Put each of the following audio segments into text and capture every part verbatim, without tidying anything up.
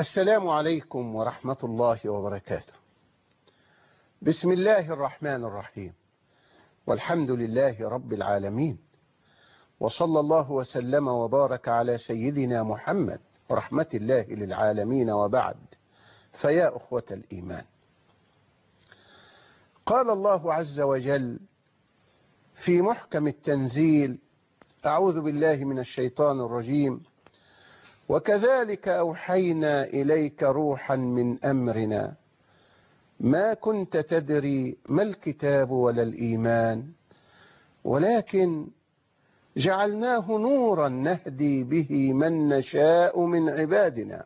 السلام عليكم ورحمة الله وبركاته. بسم الله الرحمن الرحيم، والحمد لله رب العالمين، وصلى الله وسلم وبارك على سيدنا محمد رحمة الله للعالمين، وبعد. فيا أخوة الإيمان، قال الله عز وجل في محكم التنزيل: أعوذ بالله من الشيطان الرجيم: وكذلك أوحينا إليك روحا من أمرنا ما كنت تدري ما الكتاب ولا الإيمان ولكن جعلناه نورا نهدي به من نشاء من عبادنا.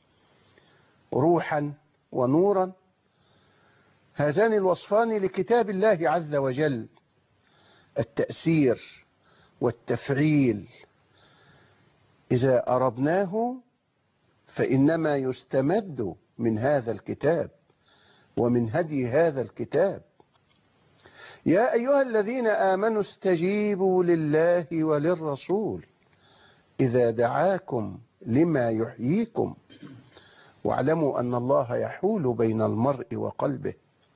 روحا ونورا، هذان الوصفان لكتاب الله عز وجل، التأثير والتفعيل. إذا أردناه فإنما يستمد من هذا الكتاب ومن هدي هذا الكتاب. يا أيها الذين آمنوا استجيبوا لله وللرسول إذا دعاكم لما يحييكم واعلموا أن الله يحول بين المرء وقلبه.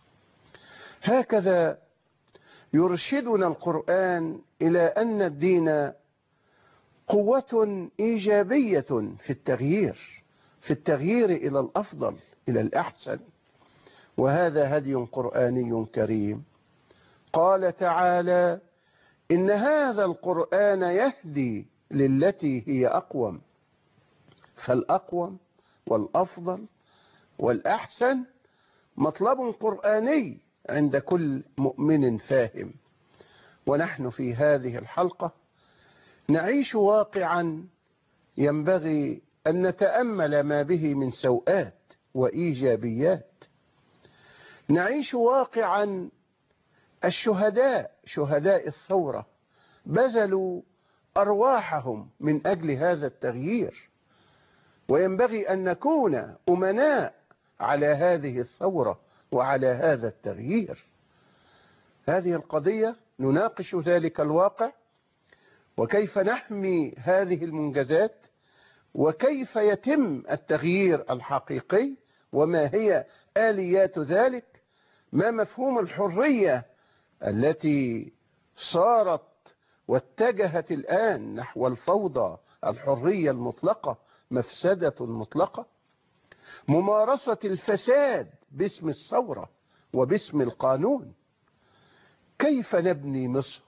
هكذا يرشدنا القرآن إلى أن الدين قوة إيجابية في التغيير في التغيير إلى الأفضل، إلى الأحسن، وهذا هدي قرآني كريم. قال تعالى: إن هذا القرآن يهدي للتي هي أقوم. فالأقوم والأفضل والأحسن مطلب قرآني عند كل مؤمن فاهم. ونحن في هذه الحلقة نعيش واقعا ينبغي أن نتأمل ما به من سوءات وإيجابيات. نعيش واقعا الشهداء شهداء الثورة بذلوا أرواحهم من أجل هذا التغيير، وينبغي أن نكون أمناء على هذه الثورة وعلى هذا التغيير. هذه القضية نناقش ذلك الواقع، وكيف نحمي هذه المنجزات، وكيف يتم التغيير الحقيقي، وما هي آليات ذلك، ما مفهوم الحرية التي صارت واتجهت الآن نحو الفوضى، الحرية المطلقة مفسدة مطلقة، ممارسة الفساد باسم الثورة وباسم القانون. كيف نبني مصر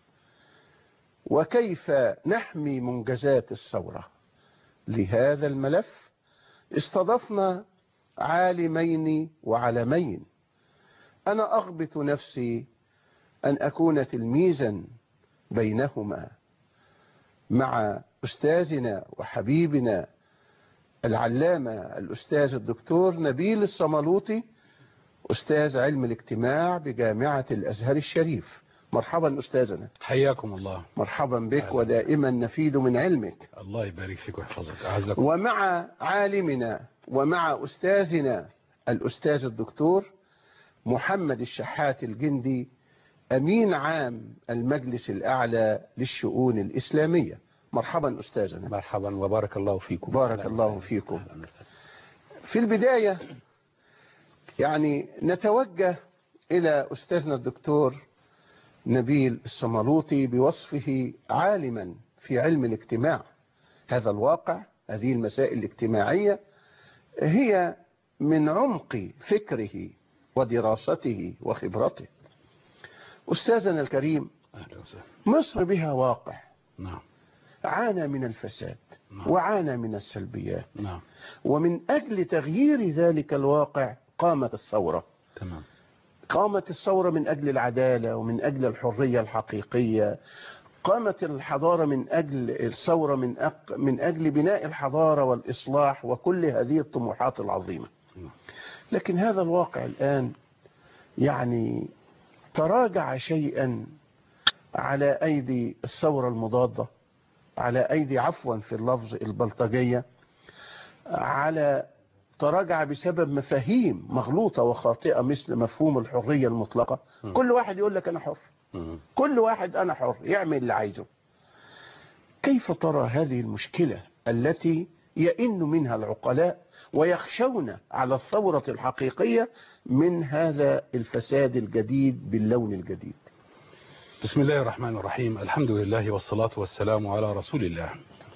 وكيف نحمي منجزات الثورة؟ لهذا الملف استضفنا عالمين وعلمين. أنا أغبط نفسي أن أكون تلميذا بينهما، مع أستاذنا وحبيبنا العلامة الأستاذ الدكتور نبيل الصملوطي، أستاذ علم الاجتماع بجامعة الأزهر الشريف. مرحبا أستاذنا. حياكم الله. مرحبا بك، ودائما نفيد من علمك. الله يبارك فيك ويحفظك. أعزكم. ومع عالمنا ومع أستاذنا الأستاذ الدكتور محمد الشحات الجندي، أمين عام المجلس الأعلى للشؤون الإسلامية. مرحبا أستاذنا. مرحبا وبارك الله فيكم. بارك الله فيكم. في البداية يعني نتوجه إلى أستاذنا الدكتور نبيل الصملوطي بوصفه عالما في علم الاجتماع. هذا الواقع، هذه المسائل الاجتماعية هي من عمق فكره ودراسته وخبرته. أستاذنا الكريم، مصر بها واقع نعم عانى من الفساد نعم. وعانى من السلبيات نعم. ومن أجل تغيير ذلك الواقع قامت الثورة. تمام. قامت الثورة من أجل العدالة ومن أجل الحرية الحقيقية. قامت الحضارة من أجل الثورة من, أق... من أجل بناء الحضارة والإصلاح وكل هذه الطموحات العظيمة. لكن هذا الواقع الآن يعني تراجع شيئا على أيدي الثورة المضادة، على أيدي عفوا في اللفظ البلطجية، على تراجع بسبب مفاهيم مغلوطة وخاطئة مثل مفهوم الحرية المطلقة. م. كل واحد يقول لك أنا حر، م. كل واحد أنا حر يعمل اللي عايزه. كيف ترى هذه المشكلة التي يئن منها العقلاء ويخشون على الثورة الحقيقية من هذا الفساد الجديد باللون الجديد. بسم الله الرحمن الرحيم. الحمد لله والصلاة والسلام على رسول الله.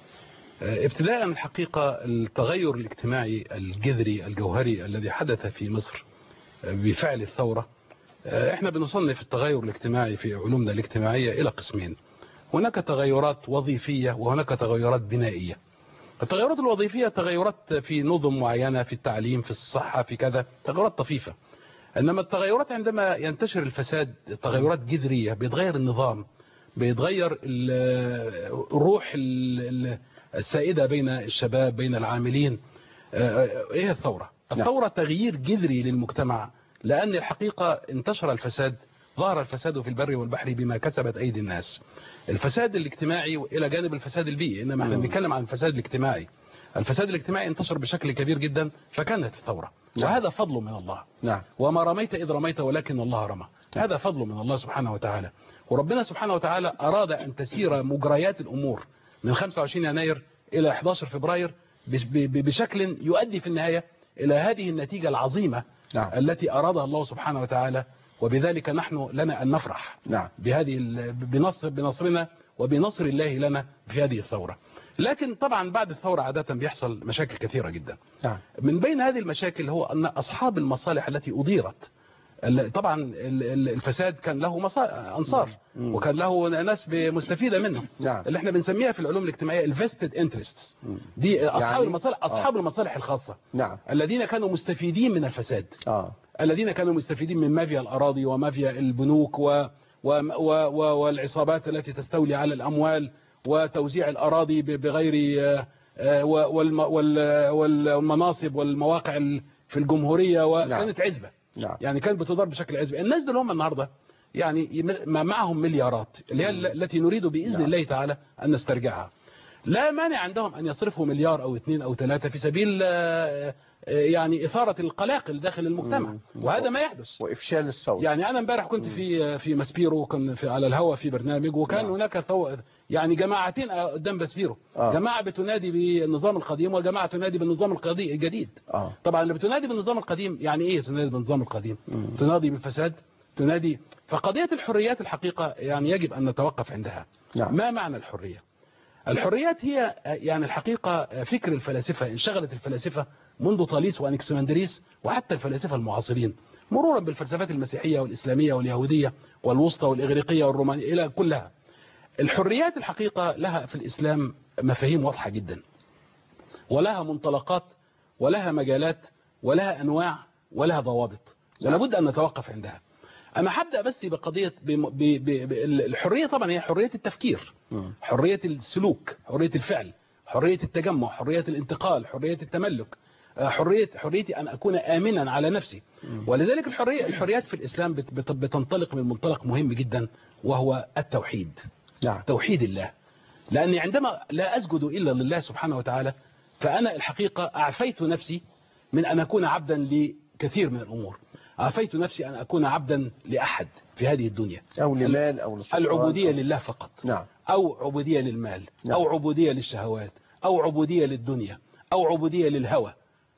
ابتداء الحقيقة التغير الاجتماعي الجذري الجوهري الذي حدث في مصر بفعل الثورة، احنا بنصنف التغير الاجتماعي في علومنا الاجتماعية إلى قسمين. هناك تغيرات وظيفية وهناك تغيرات بنائية. التغيرات الوظيفية تغيرات في نظم معينة، في التعليم، في الصحة، في كذا، تغيرات طفيفة. إنما التغيرات عندما ينتشر الفساد تغيرات جذرية، بيتغير النظام، بيتغير الروح السائدة بين الشباب، بين العاملين. ايه الثورة؟ الثورة تغيير جذري للمجتمع، لأن الحقيقة انتشر الفساد، ظهر الفساد في البر والبحر بما كسبت أيدي الناس. الفساد الاجتماعي إلى جانب الفساد البيئي، إنما احنا بنتكلم عن الفساد الاجتماعي. الفساد الاجتماعي انتشر بشكل كبير جدا فكانت الثورة. نعم. وهذا فضل من الله. نعم. وما رميت إذ رميت ولكن الله رمى. نعم. هذا فضل من الله سبحانه وتعالى. وربنا سبحانه وتعالى أراد أن تسير مجريات الأمور من خمسة وعشرين يناير إلى أحد عشر فبراير بشكل يؤدي في النهاية إلى هذه النتيجة العظيمة. نعم. التي أرادها الله سبحانه وتعالى، وبذلك نحن لنا أن نفرح. نعم. بهذه بنصر بنصرنا وبنصر الله لنا في هذه الثورة. لكن طبعا بعد الثورة عادة بيحصل مشاكل كثيرة جدا. نعم. من بين هذه المشاكل هو أن أصحاب المصالح التي أضيرت، طبعا الفساد كان له أنصار وكان له ناس مستفيدة منه. نعم. اللي احنا بنسميها في العلوم الاجتماعية الفيستد انترستس، دي أصحاب يعني المصالح أصحاب آه. المصالح الخاصة. نعم. الذين كانوا مستفيدين من الفساد. آه. الذين كانوا مستفيدين من مافيا الأراضي ومافيا البنوك و... و... و... والعصابات التي تستولي على الأموال وتوزيع الأراضي بغير والم... والمناصب والمواقع في الجمهورية، وكانت عزبة. نعم. يعني كانت بتدار بشكل عزبة. الناس دول هم النهاردة يعني معهم مليارات اللي هي التي نريد بإذن نعم. الله تعالى أن نسترجعها. لا مانع عندهم أن يصرفوا مليار أو اثنين أو ثلاثة في سبيل يعني إثارة القلاقل داخل المجتمع، وهذا ما يحدث وإفشال الصوت. يعني أنا امبارح كنت في في ماسبيرو، كان في على الهواء في برنامج، وكان نعم. هناك ثو... يعني جماعتين قدام ماسبيرو. آه. جماعة بتنادي بالنظام القديم وجماعة تنادي بالنظام الجديد. آه. طبعا اللي بتنادي بالنظام القديم يعني إيه تنادي بالنظام القديم؟ مم. تنادي بالفساد، تنادي. فقضية الحريات الحقيقة يعني يجب أن نتوقف عندها. نعم. ما معنى الحرية؟ الحريات هي يعني الحقيقة فكر الفلاسفة، انشغلت الفلاسفة منذ طاليس وأنكسمندريس وحتى الفلاسفة المعاصرين، مرورا بالفلسفات المسيحية والإسلامية واليهودية والوسطى والإغريقية والرومانية إلى كلها. الحريات الحقيقة لها في الإسلام مفاهيم واضحة جدا، ولها منطلقات ولها مجالات ولها أنواع ولها ضوابط، ولابد أن نتوقف عندها. أنا هبدأ بس بقضية الحرية. طبعا هي حرية التفكير، حرية السلوك، حرية الفعل، حرية التجمع، حرية الانتقال، حرية التملك، حرية حريتي أن أكون آمنا على نفسي. ولذلك الحرية الحريات في الإسلام بتنطلق من منطلق مهم جدا، وهو التوحيد. نعم. توحيد الله. لأني عندما لا أسجد إلا لله سبحانه وتعالى فأنا الحقيقة أعفيت نفسي من أن أكون عبدا لكثير من الأمور. عفيت نفسي أن أكون عبدا لأحد في هذه الدنيا، أو لمال أو للسلطان، العبودية لله فقط. نعم. أو عبودية للمال. نعم. أو عبودية للشهوات، أو عبودية للدنيا، أو عبودية للهوى.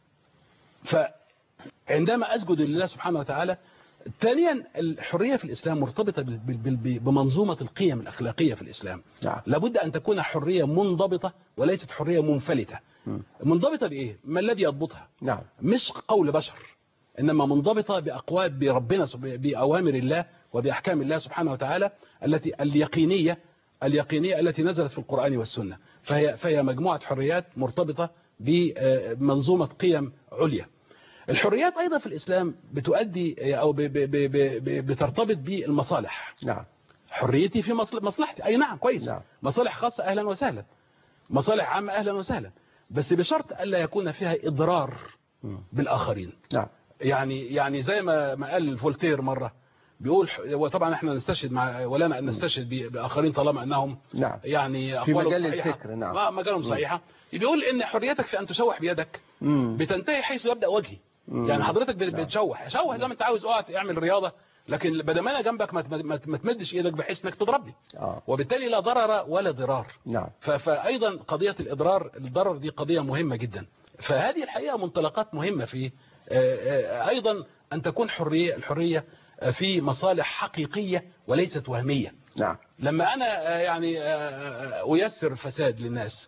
فعندما أسجد لله سبحانه وتعالى. ثانيا الحرية في الإسلام مرتبطة بمنظومة القيم الأخلاقية في الإسلام. نعم. لابد أن تكون حرية منضبطة وليست حرية منفلتة. م. منضبطة بإيه؟ ما الذي يضبطها؟ نعم. مش قول بشر، إنما منضبطة بأقوال بربنا، بأوامر الله وبأحكام الله سبحانه وتعالى التي اليقينية اليقينية التي نزلت في القرآن والسنة. فهي, فهي مجموعة حريات مرتبطة بمنظومة قيم عليا. الحريات أيضا في الإسلام بتؤدي أو بترتبط بالمصالح. نعم. حريتي في مصلحتي، أي نعم كويس. نعم. مصالح خاصة أهلا وسهلا، مصالح عامة أهلا وسهلا، بس بشرط ألا يكون فيها إضرار بالآخرين. نعم. يعني يعني زي ما ما قال فولتير مرة، بيقول، وطبعا احنا نستشهد مع ولنا ان نستشهد باخرين طالما انهم نعم. يعني في مجال الفكر. نعم. مجالهم صحيحه. بيقول ان حريتك في ان تشوح بيدك مم. بتنتهي حيث يبدا وجهي. مم. يعني حضرتك بتشوح شوح زي ما انت عاوز، اقعد اعمل رياضه، لكن بدل ما انا جنبك ما ما تمدش ايدك بحيث انك تضربني. آه. وبالتالي لا ضرر ولا ضرار. نعم. فايضا قضيه الاضرار الضرر دي قضيه مهمه جدا. فهذه الحقيقة منطلقات مهمة في أيضا أن تكون حرية الحرية في مصالح حقيقية وليست وهمية. نعم. لما أنا يعني أيسر الفساد للناس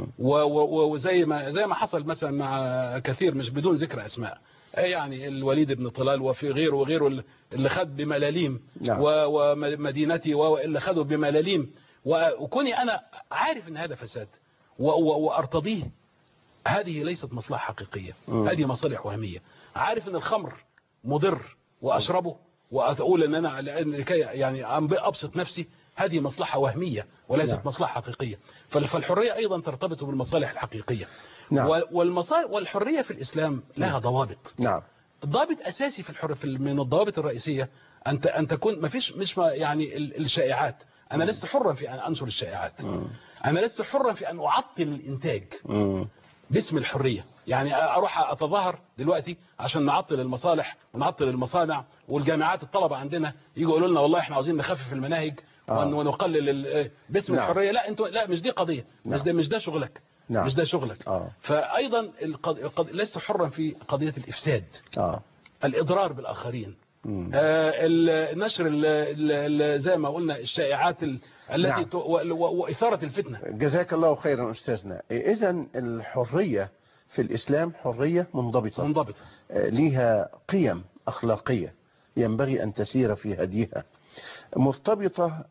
وزي ما زي ما حصل مثلا مع كثير مش بدون ذكر أسماء، يعني الوليد بن طلال وفي غيره وغيره اللي خد بملاليم، نعم. ومدينتي واللي خدوا بملاليم، وكوني أنا عارف أن هذا فساد وأرتضيه، هذه ليست مصلحة حقيقية، م. هذه مصالح وهمية. عارف أن الخمر مضر وأشربه وأقول أن أنا لكي يعني أبسط نفسي، هذه مصلحة وهمية وليست نعم. مصلحة حقيقية. فالحرية أيضا ترتبط بالمصالح الحقيقية. نعم. والمصالح والحرية في الإسلام لها ضوابط. نعم. ضابط أساسي في الحر في من الضوابط الرئيسية أن أن تكون ما فيش مش يعني الشائعات. أنا لست حرا في أن أنشر الشائعات. م. أنا لست حرا في أن أعطل الإنتاج م. باسم الحرية. يعني أروح أتظاهر دلوقتي عشان نعطل المصالح ونعطل المصانع، والجامعات الطلبة عندنا يجوا يقولوا لنا والله احنا عاوزين نخفف المناهج آه. ونقلل باسم نعم. الحرية. لا انتوا لا مش دي قضية. نعم. مش ده مش ده شغلك. نعم. مش ده شغلك. آه. فأيضا القض... القض... لست حرا في قضية الإفساد. آه. الإضرار بالآخرين. آه نشر ال ال زي ما قلنا الشائعات ال... التي نعم. ت... و... و... وإثارة الفتنة. جزاك الله خيرا أستاذنا. إذن الحرية في الإسلام حرية منضبطة منضبطة ليها قيم أخلاقية ينبغي أن تسير في هديها، مرتبطة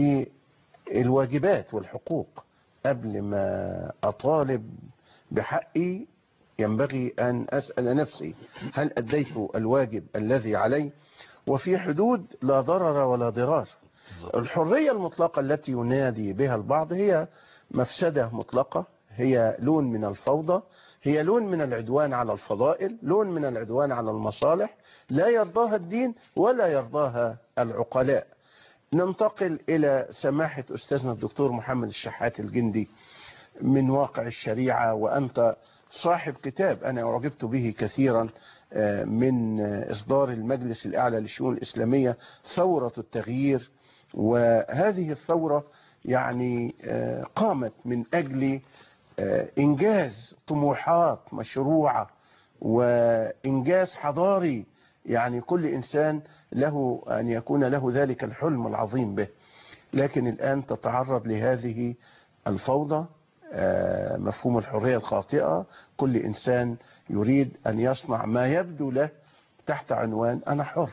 بالواجبات والحقوق. قبل ما أطالب بحقي ينبغي أن أسأل نفسي هل أديت الواجب الذي علي وفي حدود لا ضرر ولا ضرار. الحرية المطلقة التي ينادي بها البعض هي مفسدة مطلقة، هي لون من الفوضى، هي لون من العدوان على الفضائل، لون من العدوان على المصالح، لا يرضاها الدين ولا يرضاها العقلاء. ننتقل إلى سماحة أستاذنا الدكتور محمد الشحات الجندي من واقع الشريعة، وأنت صاحب كتاب أنا أعجبت به كثيرا من إصدار المجلس الأعلى للشؤون الإسلامية، ثورة التغيير. وهذه الثورة يعني قامت من أجل إنجاز طموحات مشروعة وإنجاز حضاري، يعني كل إنسان له أن يكون له ذلك الحلم العظيم به. لكن الآن تتعرض لهذه الفوضى، مفهوم الحرية الخاطئة، كل إنسان يريد أن يصنع ما يبدو له تحت عنوان أنا حر.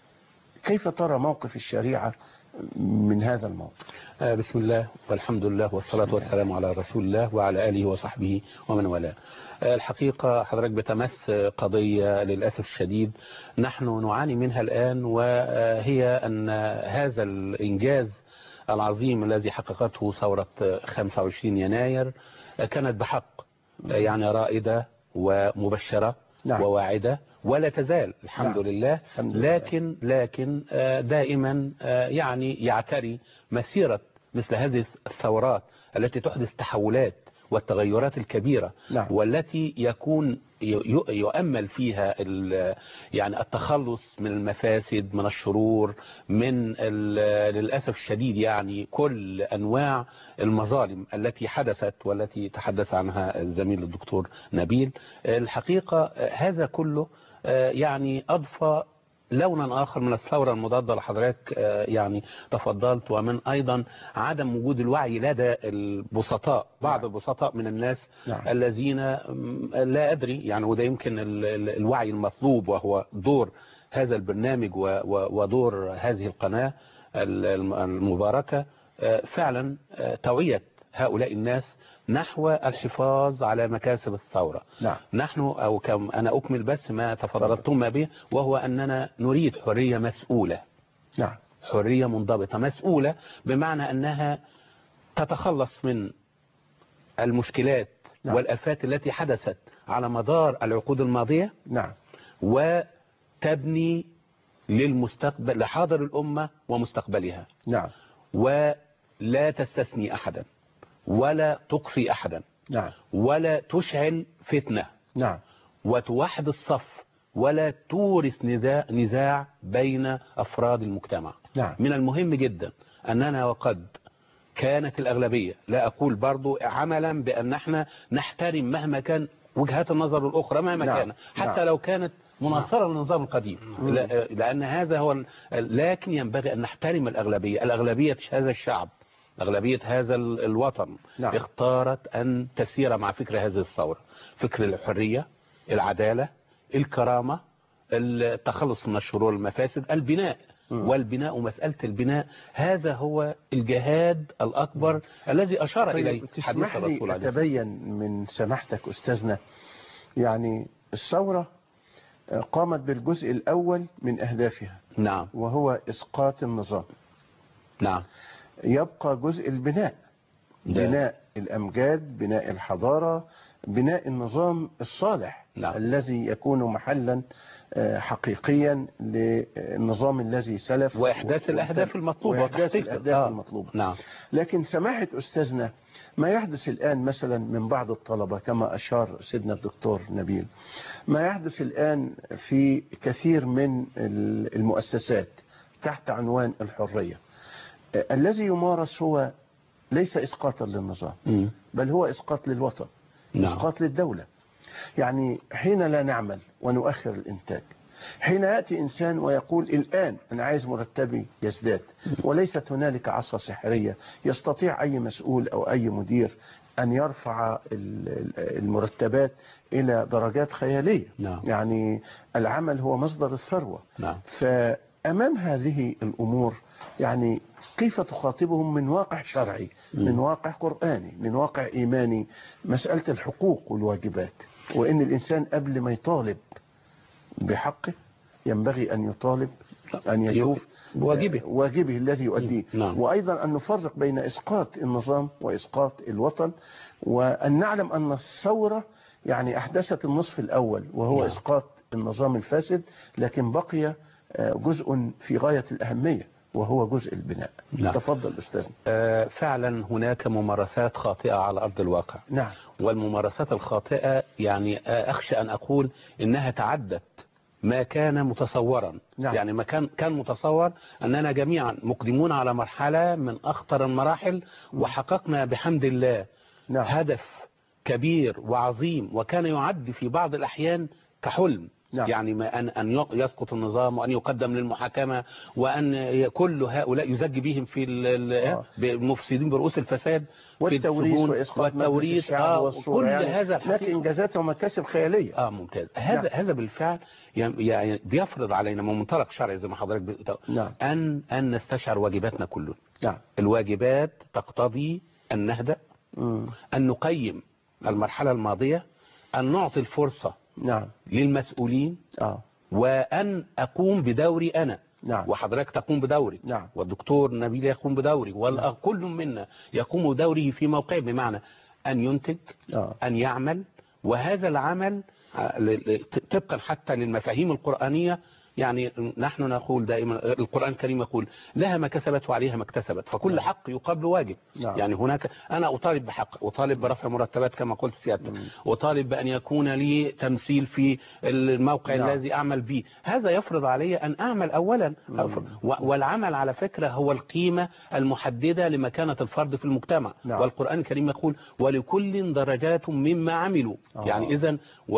كيف ترى موقف الشريعة من هذا الموضوع؟ بسم الله والحمد لله والصلاة والسلام على رسول الله وعلى آله وصحبه ومن والاه. الحقيقة حضرتك بتمس قضية للأسف الشديد نحن نعاني منها الآن، وهي أن هذا الإنجاز العظيم الذي حققته ثورة خمسة وعشرين يناير كانت بحق يعني رائدة ومبشرة نعم. وواعدة ولا تزال الحمد نعم. لله. الحمد لكن لله. لكن دائما يعني يعتري مسيرة مثل هذه الثورات التي تحدث تحولات والتغيرات الكبيرة نعم. والتي يكون يؤمل فيها يعني التخلص من المفاسد، من الشرور، من للأسف الشديد يعني كل أنواع المظالم التي حدثت والتي تحدث عنها الزميل الدكتور نبيل. الحقيقة هذا كله يعني أضفى لونا آخر من الثورة المضادة لحضرتك يعني تفضلت، ومن أيضا عدم وجود الوعي لدى البسطاء، بعض البسطاء من الناس نعم. الذين لا أدري يعني، وده يمكن الوعي المطلوب وهو دور هذا البرنامج ودور هذه القناة المباركة فعلا توعية هؤلاء الناس نحو الحفاظ على مكاسب الثورة. نعم. نحن أو كم أنا أكمل بس ما تفضلتم به، وهو أننا نريد حرية مسؤولة. نعم. حرية منضبطة مسؤولة بمعنى أنها تتخلص من المشكلات نعم. والآفات التي حدثت على مدار العقود الماضية. نعم. وتبني للمستقبل لحاضر الأمة ومستقبلها. نعم. ولا تستثني أحدا ولا تقصي أحدا. نعم. ولا تشعل فتنة. نعم. وتوحد الصف ولا تورث نزاع بين أفراد المجتمع. نعم. من المهم جدا أننا وقد كانت الأغلبية، لا أقول برضو عملا بأن احنا نحترم مهما كان وجهات النظر الأخرى مهما نعم. كان، حتى نعم. لو كانت مناصرة للنظام القديم. لا- لأن هذا هو ال- لكن ينبغي أن نحترم الأغلبية. الأغلبية هذا الشعب، أغلبية هذا ال- الوطن نعم. اختارت أن تسير مع فكر هذه الثورة، فكر الحرية، العدالة، الكرامة، التخلص من الشرور المفاسد، البناء. والبناء، مسألة البناء هذا هو الجهاد الأكبر الذي أشار إليه طيب حديث تسمح الرسول لي عليه الصلاة أتبين من سماحتك أستاذنا، يعني الثورة قامت بالجزء الأول من أهدافها، نعم وهو إسقاط النظام. نعم. يبقى جزء البناء، ده. بناء الأمجاد، بناء الحضارة، بناء النظام الصالح. نعم. الذي يكون محلا آه، حقيقيا للنظام الذي سلف، وإحداث و- الأهداف المطلوبة وإحداث وتحقيق الأهداف آه. المطلوبة. نعم. لكن سماحة أستاذنا، ما يحدث الآن مثلا من بعض الطلبة كما أشار سيدنا الدكتور نبيل، ما يحدث الآن في كثير من المؤسسات تحت عنوان الحرية، آه، الذي يمارس هو ليس إسقاطا للنظام، م. بل هو إسقاط للوطن، نعم. إسقاط للدولة. يعني حين لا نعمل ونؤخر الإنتاج، حين يأتي إنسان ويقول الآن أنا عايز مرتبي يزداد، وليست هنالك عصا سحرية يستطيع أي مسؤول أو أي مدير أن يرفع المرتبات إلى درجات خيالية. نعم. يعني العمل هو مصدر الثروة. نعم. فأمام هذه الأمور يعني كيف تخاطبهم من واقع شرعي، من واقع قرآني، من واقع إيماني، مسألة الحقوق والواجبات، وإن الإنسان قبل ما يطالب بحقه ينبغي أن يطالب أن يشوف واجبه واجبه الذي يؤديه. نعم. وأيضا أن نفرق بين إسقاط النظام وإسقاط الوطن، وأن نعلم أن الثورة يعني أحدثت النصف الأول وهو نعم. إسقاط النظام الفاسد، لكن بقي جزء في غاية الأهمية وهو جزء البناء. نعم. تفضل أستاذ. آه فعلا هناك ممارسات خاطئة على أرض الواقع. نعم. والممارسات الخاطئة يعني أخشى أن أقول إنها تعدت ما كان متصورا. نعم. يعني ما كان كان متصور أننا جميعا مقدمون على مرحلة من أخطر المراحل، وحققنا بحمد الله نعم. هدف كبير وعظيم، وكان يعد في بعض الأحيان كحلم. نعم. يعني ما أن أن يسقط النظام، وأن يقدم للمحاكمة، وأن كل هؤلاء يزج بهم في آه. المفسدين برؤوس الفساد، والتوريث وإسقاط والتوريث آه كل يعني هذا هناك إنجازات ومكاسب خيالية. اه ممتاز. هذا نعم. هذا بالفعل يعني بيفرض علينا من منطلق شرعي زي ما حضرتك بت... نعم. أن أن نستشعر واجباتنا كلنا. نعم. الواجبات تقتضي أن نهدأ، مم. أن نقيم المرحلة الماضية، أن نعطي الفرصة نعم. للمسؤولين، آه. وأن أقوم بدوري أنا. نعم. وحضرتك تقوم بدوري. نعم. والدكتور نبيل يقوم بدوري، وكل منا يقوم بدوره في موقعه، بمعنى أن ينتج، آه. أن يعمل. وهذا العمل طبقا حتى للمفاهيم القرآنية. يعني نحن نقول دائما القرآن الكريم يقول لها ما كسبت وعليها ما اكتسبت، فكل نعم. حق يقابل واجب. نعم. يعني هناك أنا أطالب بحق، أطالب برفع مرتبات كما قلت سيادتك، أطالب بأن يكون لي تمثيل في الموقع نعم. الذي أعمل به. هذا يفرض علي أن أعمل أولا. والعمل على فكرة هو القيمة المحددة لمكانة الفرد في المجتمع. نعم. والقرآن الكريم يقول ولكل درجات مما عملوا. آه. يعني إذن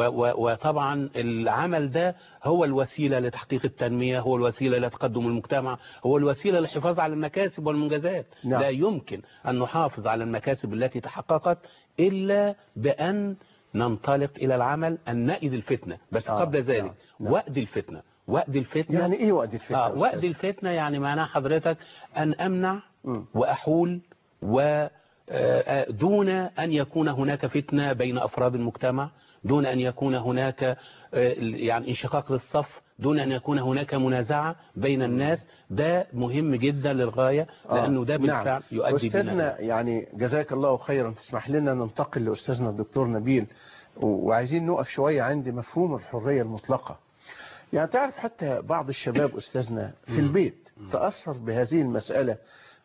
وطبعا العمل ده هو الوسيلة لتحقيق التنمية، هو الوسيلة لتقدم المجتمع، هو الوسيلة للحفاظ على المكاسب والمنجزات. نعم. لا يمكن أن نحافظ على المكاسب التي تحققت إلا بأن ننطلق إلى العمل، أن نأيد الفتنة. بس آه. قبل ذلك نعم. نعم. وأد الفتنة. وأد الفتنة يعني إيه وأد الفتنة؟ آه وأد الفتنة يعني معناه حضرتك أن أمنع م. وأحول و دون أن يكون هناك فتنة بين أفراد المجتمع، دون أن يكون هناك يعني انشقاق للصف، دون أن يكون هناك منازعة بين الناس. ده مهم جدا للغاية، لأنه ده بالفعل نعم. يؤدي أستاذنا بنا. يعني جزاك الله خيرا. تسمح لنا ننتقل لأستاذنا الدكتور نبيل، وعايزين نقف شوية عند مفهوم الحرية المطلقة. يعني تعرف حتى بعض الشباب أستاذنا في البيت تأثر بهذه المسألة،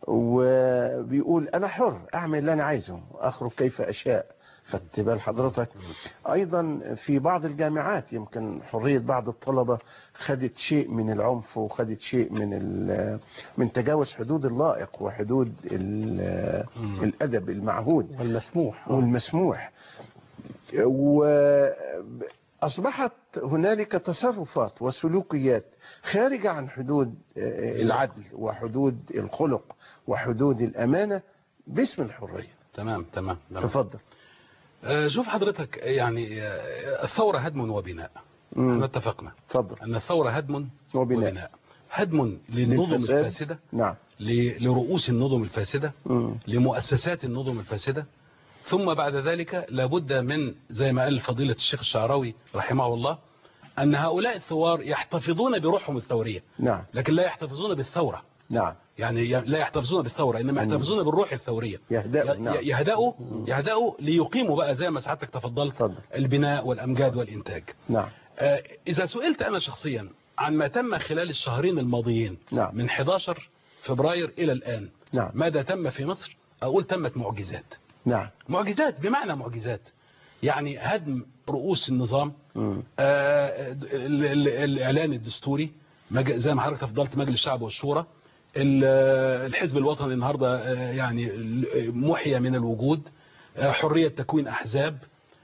وبيقول أنا حر أعمل اللي أنا عايزه وأخرج كيف أشاء. فاتبال حضرتك أيضا في بعض الجامعات يمكن حرية بعض الطلبة خدت شيء من العنف، وخدت شيء من من تجاوز حدود اللائق وحدود الأدب المعهود والمسموح والمسموح. وأصبحت هنالك تصرفات وسلوكيات خارجة عن حدود العدل وحدود الخلق وحدود الأمانة باسم الحرية. تمام تمام, تمام. تفضل. آه، شوف حضرتك، يعني آه، الثورة هدم وبناء. احنا اتفقنا تفضل. أن الثورة هدم وبناء. وبناء. هدم للنظم للفساد. الفاسدة، نعم. ل- لرؤوس النظم الفاسدة، مم. لمؤسسات النظم الفاسدة. ثم بعد ذلك لابد من، زي ما قال فضيلة الشيخ الشعراوي رحمه الله، أن هؤلاء الثوار يحتفظون بروحهم الثورية، نعم. لكن لا يحتفظون بالثورة. نعم. يعني لا يحتفظون بالثورة، إنما يحتفظون بالروح الثورية. يهدأوا. ي- نعم. يهدأوا يهدأوا ليقيموا بقى زي ما سعادتك تفضلت تفضل. البناء والأمجاد والإنتاج. نعم. آه، إذا سئلت أنا شخصيا عن ما تم خلال الشهرين الماضيين، نعم. من حداشر فبراير إلى الآن، نعم. ماذا تم في مصر؟ أقول تمت معجزات. نعم. معجزات بمعنى معجزات، يعني هدم رؤوس النظام، مم. آه، ال- ال- الإعلان الدستوري، مج- زي ما حضرتك تفضلت، مجلس الشعب والشورى، ال- الحزب الوطني النهاردة آه، يعني محيا من الوجود، آه، حرية تكوين أحزاب،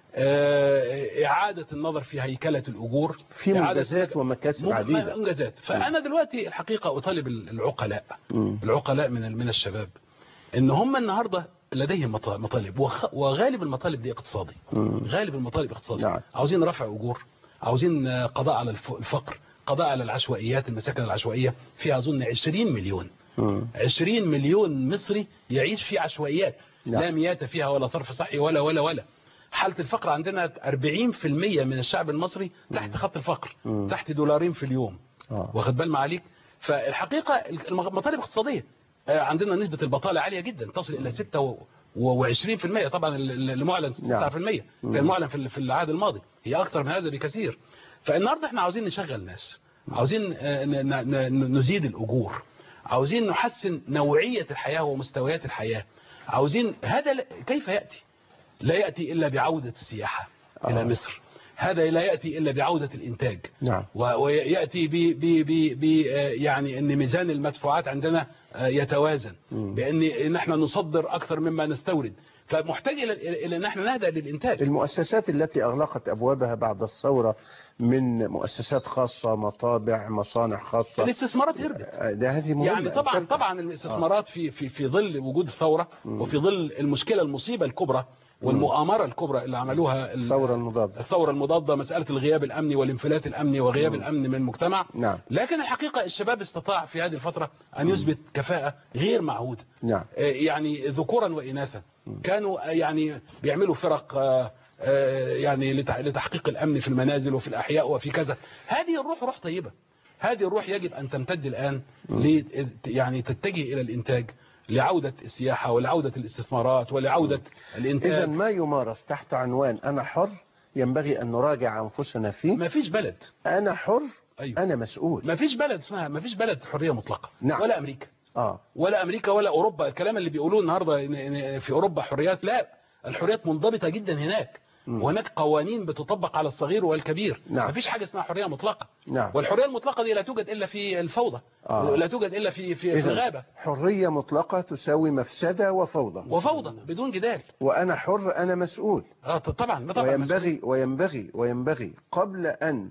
آه، إعادة النظر في هيكلة الأجور، في إعادة- منجزات ومكاسب مج- عديدة. منجزات. فأنا دلوقتي الحقيقة أطالب العقلاء، مم. العقلاء من من الشباب، إن هم النهاردة لديهم مطا- مطالب، وخ- وغالب المطالب دي اقتصادي. مم. غالب المطالب اقتصادي. نعم. عاوزين رفع أجور، عاوزين آه، قضاء على الف- الفقر، قضاء على العشوائيات، المساكن العشوائية فيها أظن عشرين مليون. مم. عشرين مليون مصري يعيش في عشوائيات، نعم. لا مياه فيها ولا صرف صحي ولا ولا ولا. حالة الفقر عندنا أربعين في المية من الشعب المصري تحت خط الفقر، مم. تحت دولارين في اليوم. آه. واخد بال معاليك؟ فالحقيقة المطالب اقتصادية. آه، عندنا نسبة البطالة عالية جدا، تصل إلى ستة وعشرين في المية. طبعا المعلن تسعة في المية، كان المعلن في في العهد الماضي، هي أكثر من هذا بكثير. فالنهارده احنا عاوزين نشغل ناس، عاوزين آه، ن- ن- ن- نزيد الأجور، عاوزين نحسن نوعية الحياة ومستويات الحياة، عاوزين هذا. ل- كيف يأتي؟ لا يأتي إلا بعودة السياحة آه. إلى مصر. هذا لا يأتي إلا بعودة الإنتاج. نعم. و- ويأتي ب ب ب ب آه، يعني أن ميزان المدفوعات عندنا آه، يتوازن، مم. بأن نحن نصدر أكثر مما نستورد. فمحتاج إلى إلى أن احنا نهدأ للإنتاج. المؤسسات التي أغلقت أبوابها بعد الثورة من مؤسسات خاصة، مطابع، مصانع خاصة، الاستثمارات هربت. ده هذه مهمة. يعني طبعا ترجع. طبعا الاستثمارات في في في ظل وجود الثورة، وفي ظل المشكلة المصيبة الكبرى والمؤامرة الكبرى اللي عملوها ال- الثورة المضادة. الثورة المضادة، مسألة الغياب الأمني والانفلات الأمني وغياب الأمن من المجتمع. نعم. لكن الحقيقة الشباب استطاع في هذه الفترة أن يثبت كفاءة غير معهودة. نعم. آه، يعني ذكورا وإناثا كانوا آه، يعني بيعملوا فرق آه، آه، يعني لتح- لتحقيق الأمن في المنازل وفي الأحياء وفي كذا. هذه الروح روح طيبة. هذه الروح يجب أن تمتد الآن، ل يعني تتجه إلى الإنتاج، لعودة السياحة ولعودة الاستثمارات ولعودة الإنتاج. إذا ما يمارس تحت عنوان أنا حر ينبغي أن نراجع أنفسنا فيه. ما فيش بلد. أنا حر. أيوة. أنا مسؤول. ما فيش بلد اسمها، ما فيش بلد حرية مطلقة. نعم. ولا أمريكا. آه. ولا أمريكا ولا أوروبا. الكلام اللي بيقولوه النهاردة إن- إن في أوروبا حريات، لا، الحريات منضبطة جدا هناك. مم. وهناك قوانين بتطبق على الصغير والكبير. نعم. ما فيش حاجة اسمها حرية مطلقة. نعم. والحرية المطلقة دي لا توجد إلا في الفوضى. آه. لا توجد إلا في في, في إذن الغابة. حرية مطلقة تساوي مفسدة وفوضى. وفوضى بدون جدال. وأنا حر أنا مسؤول. اه طبعا طبعا. وينبغي وينبغي وينبغي قبل أن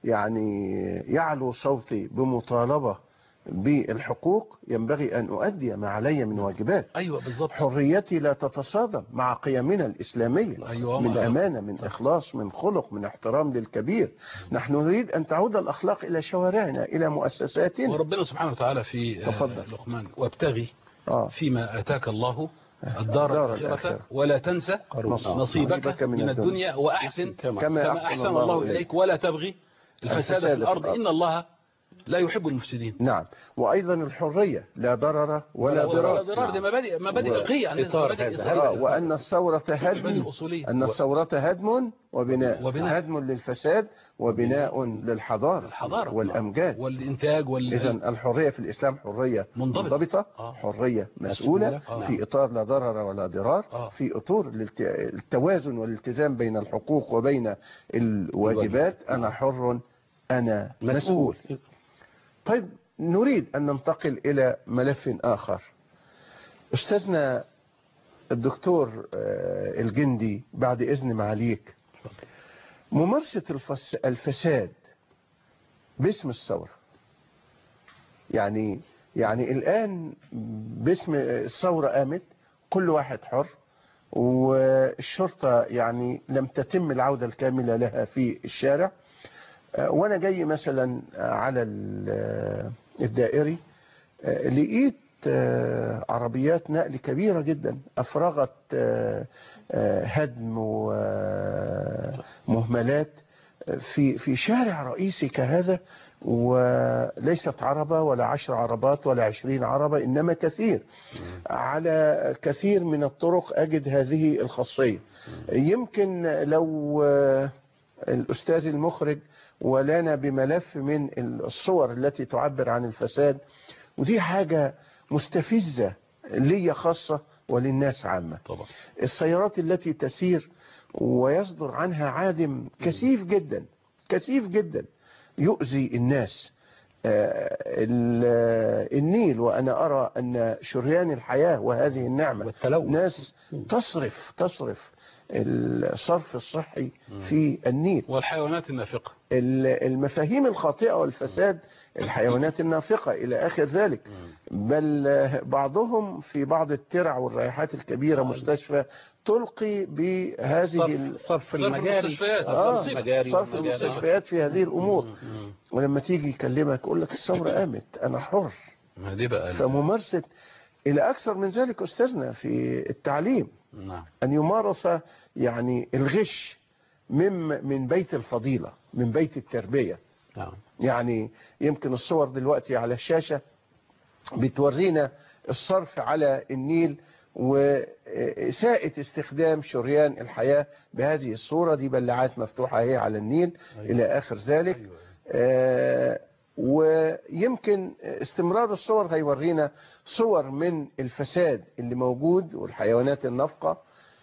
يعني يعلو صوتي بمطالبة بالحقوق ينبغي أن أؤدي ما علي من واجبات. ايوه بالظبط. حريتي لا تتصادم مع قيمنا الإسلامية. أيوة من ما- أمانة، من إخلاص، من خلق، من احترام للكبير. نحن نريد أن تعود الأخلاق إلى شوارعنا، إلى مؤسساتنا. وربنا سبحانه وتعالى في آه، تفضل. لقمان وابتغي آه. فيما آتاك الله الدار الدار الآخرة الآخرة. ولا تنسى نصيبك نصيبك من الدنيا وأحسن كما كما أحسن الله إليك ولا تبغي الفساد في الأرض إن الله لا يحب المفسدين. نعم. وأيضا الحرية لا ضرر ولا ولا ضرار. ضرار. دي مبادئ مبادئ فقهية، يعني إطار مبادئ هذا. إسلامية. آه. وأن الثورة هدم، مبادئ أصولية. أن الثورة هدم وبناء. وبناء. هدم للفساد وبناء للحضارة الحضارة والأمجاد. والإنتاج وال إذا الحرية في الإسلام حرية منضبطة. منضبطة، آه. حرية مسؤولة، مسؤولة. آه. في إطار لا ضرر ولا ضرار، آه. في إطار الالت- التوازن والالتزام بين الحقوق وبين الواجبات. أنا حر أنا مسؤول. طيب نريد أن ننتقل إلى ملف آخر. أستاذنا الدكتور الجندي بعد إذن معاليك، ممارسة الفساد باسم الثورة، يعني يعني الآن باسم الثورة قامت، كل واحد حر، والشرطة يعني لم تتم العودة الكاملة لها في الشارع. وانا جاي مثلا على الدائري لقيت عربيات نقل كبيرة جدا أفرغت هدم ومهملات في في شارع رئيسي كهذا، وليست عربة ولا عشر عربات ولا عشرين عربة، إنما كثير على كثير من الطرق أجد هذه الخاصية. يمكن لو الأستاذ المخرج ولنا بملف من الصور التي تعبر عن الفساد، ودي حاجة مستفزة لي خاصة وللناس عامة. طبعا. السيارات التي تسير ويصدر عنها عادم كثيف جدا كثيف جدا يؤذي الناس. النيل، وأنا أرى أن شريان الحياة وهذه النعمة ناس تصرف تصرف الصرف الصحي في النيل، والحيوانات النافقة، المفاهيم الخاطئة والفساد، الحيوانات النافقة إلى آخر ذلك. بل بعضهم في بعض الترع والريحات الكبيرة مستشفى تلقي بهذه صرف المجاري، آه صرف المستشفيات في هذه الأمور. ولما تيجي يكلمك يقول لك الثورة قامت، أنا حر. ما دي بقى فممارسة إلى أكثر من ذلك أستاذنا في التعليم، نعم. أن يمارس يعني الغش من من بيت الفضيلة، من بيت التربية. نعم. يعني يمكن الصور دلوقتي على الشاشة بتورينا الصرف على النيل وإساءة استخدام شريان الحياة بهذه الصورة. دي بلعات مفتوحة هي على النيل. أيوة. إلى آخر ذلك. أيوة. آه ويمكن استمرار الصور هيورينا صور من الفساد اللي موجود والحيوانات النافقة.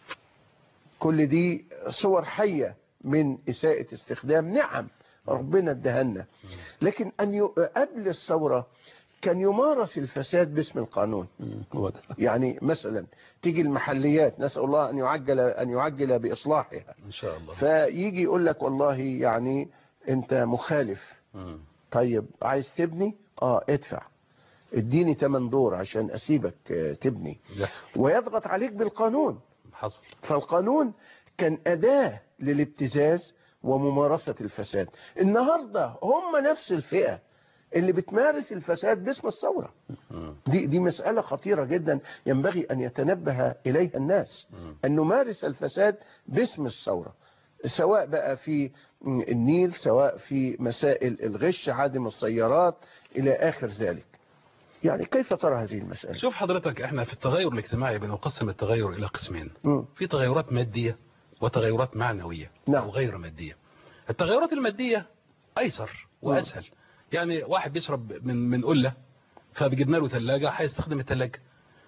كل دي صور حية من إساءة استخدام نعم ربنا ادهنا. لكن أن قبل الثورة كان يمارس الفساد باسم القانون. يعني مثلا تيجي المحليات، نسأل الله أن يعجل أن يعجل بإصلاحها إن شاء الله. فيجي يقول لك والله يعني أنت مخالف. م. طيب عايز تبني؟ آه ادفع، اديني تمن دور عشان أسيبك تبني. ويضغط عليك بالقانون. حصل. فالقانون كان أداة للابتزاز وممارسة الفساد. النهاردة هم نفس الفئة اللي بتمارس الفساد باسم الثورة. دي دي مسألة خطيرة جدا ينبغي أن يتنبه إليها الناس، أن نمارس الفساد باسم الثورة، سواء بقى في النيل، سواء في مسائل الغش، عدم السيارات، إلى آخر ذلك. يعني كيف ترى هذه المسألة؟ شوف حضرتك، احنا في التغير الاجتماعي بنقسم التغير إلى قسمين. م. في تغيرات مادية وتغيرات معنوية. نعم. أو غير مادية. التغيرات المادية أيسر وأسهل. م. يعني واحد بيشرب من من قلة، فبجبنا له ثلاجة، هيستخدم الثلاجة.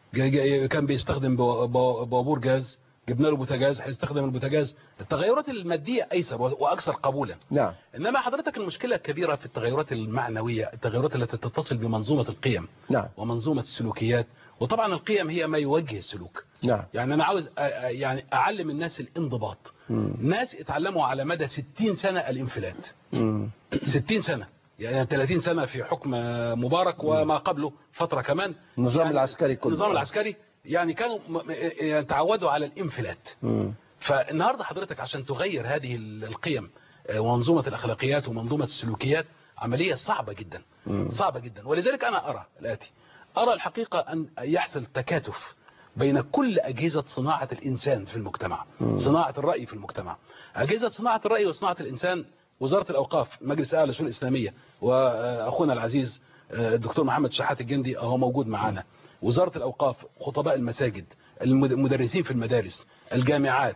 كان بيستخدم بابور جاز، جبنا له بوتاجاز، هيستخدم البوتاجاز. التغيرات المادية أيسر وأكثر قبولا. نعم. إنما حضرتك المشكلة الكبيرة في التغيرات المعنوية، التغيرات التي تتصل بمنظومة القيم. نعم. ومنظومة السلوكيات. وطبعا القيم هي ما يوجه السلوك. نعم. يعني أنا عاوز يعني أعلم الناس الانضباط. مم. ناس اتعلموا على مدى ستين سنة الانفلات. مم. ستين سنة، يعني ثلاثين سنة في حكم مبارك وما قبله فترة كمان. النظام يعني العسكري كله. النظام العسكري يعني كانوا تعودوا على الانفلات. مم. فالنهاردة حضرتك عشان تغير هذه القيم ومنظومة الأخلاقيات ومنظومة السلوكيات عملية صعبة جدا. مم. صعبة جدا. ولذلك أنا أرى الآتي، أرى الحقيقة أن يحصل تكاتف بين كل أجهزة صناعة الإنسان في المجتمع. مم. صناعة الرأي في المجتمع. أجهزة صناعة الرأي وصناعة الإنسان، وزارة الأوقاف، مجلس أعلى للشؤون الإسلامية، وأخونا العزيز الدكتور محمد شحات الجندي هو موجود معنا. وزارة الأوقاف، خطباء المساجد، المدرسين في المدارس، الجامعات،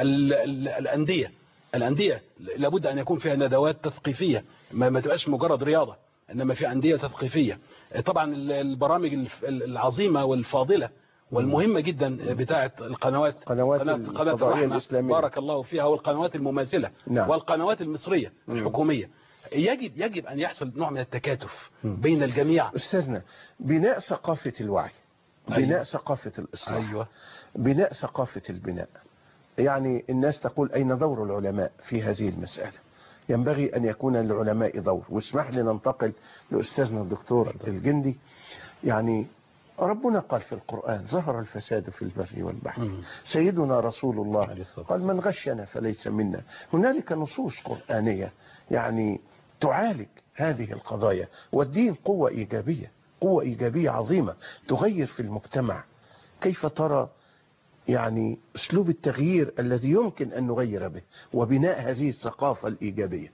الأندية الأندية لابد أن يكون فيها ندوات تثقيفية، ما, ما تبقاش مجرد رياضة، إنما في أندية تثقيفية. طبعا البرامج العظيمة والفاضلة والمهمة جدا بتاعة القنوات، قنوات الفضائية الإسلامية بارك الله فيها، والقنوات المماثلة. نعم. والقنوات المصرية الحكومية. يجب يجب أن يحصل نوع من التكاتف بين الجميع. أستاذنا، بناء ثقافة الوعي بناء أيوة. ثقافة الإصلاح، أيوة. بناء ثقافة البناء. يعني الناس تقول أين دور العلماء في هذه المسألة؟ ينبغي أن يكون للعلماء دور. واسمح لي ننتقل لأستاذنا الدكتور الجندي. يعني ربنا قال في القرآن ظهر الفساد في البر والبحر. مم. سيدنا رسول الله قال من غشنا فليس منا. هنالك نصوص قرآنية يعني تعالج هذه القضايا، والدين قوة إيجابية، قوة إيجابية عظيمة تغير في المجتمع. كيف ترى يعني أسلوب التغيير الذي يمكن أن نغير به وبناء هذه الثقافة الإيجابية؟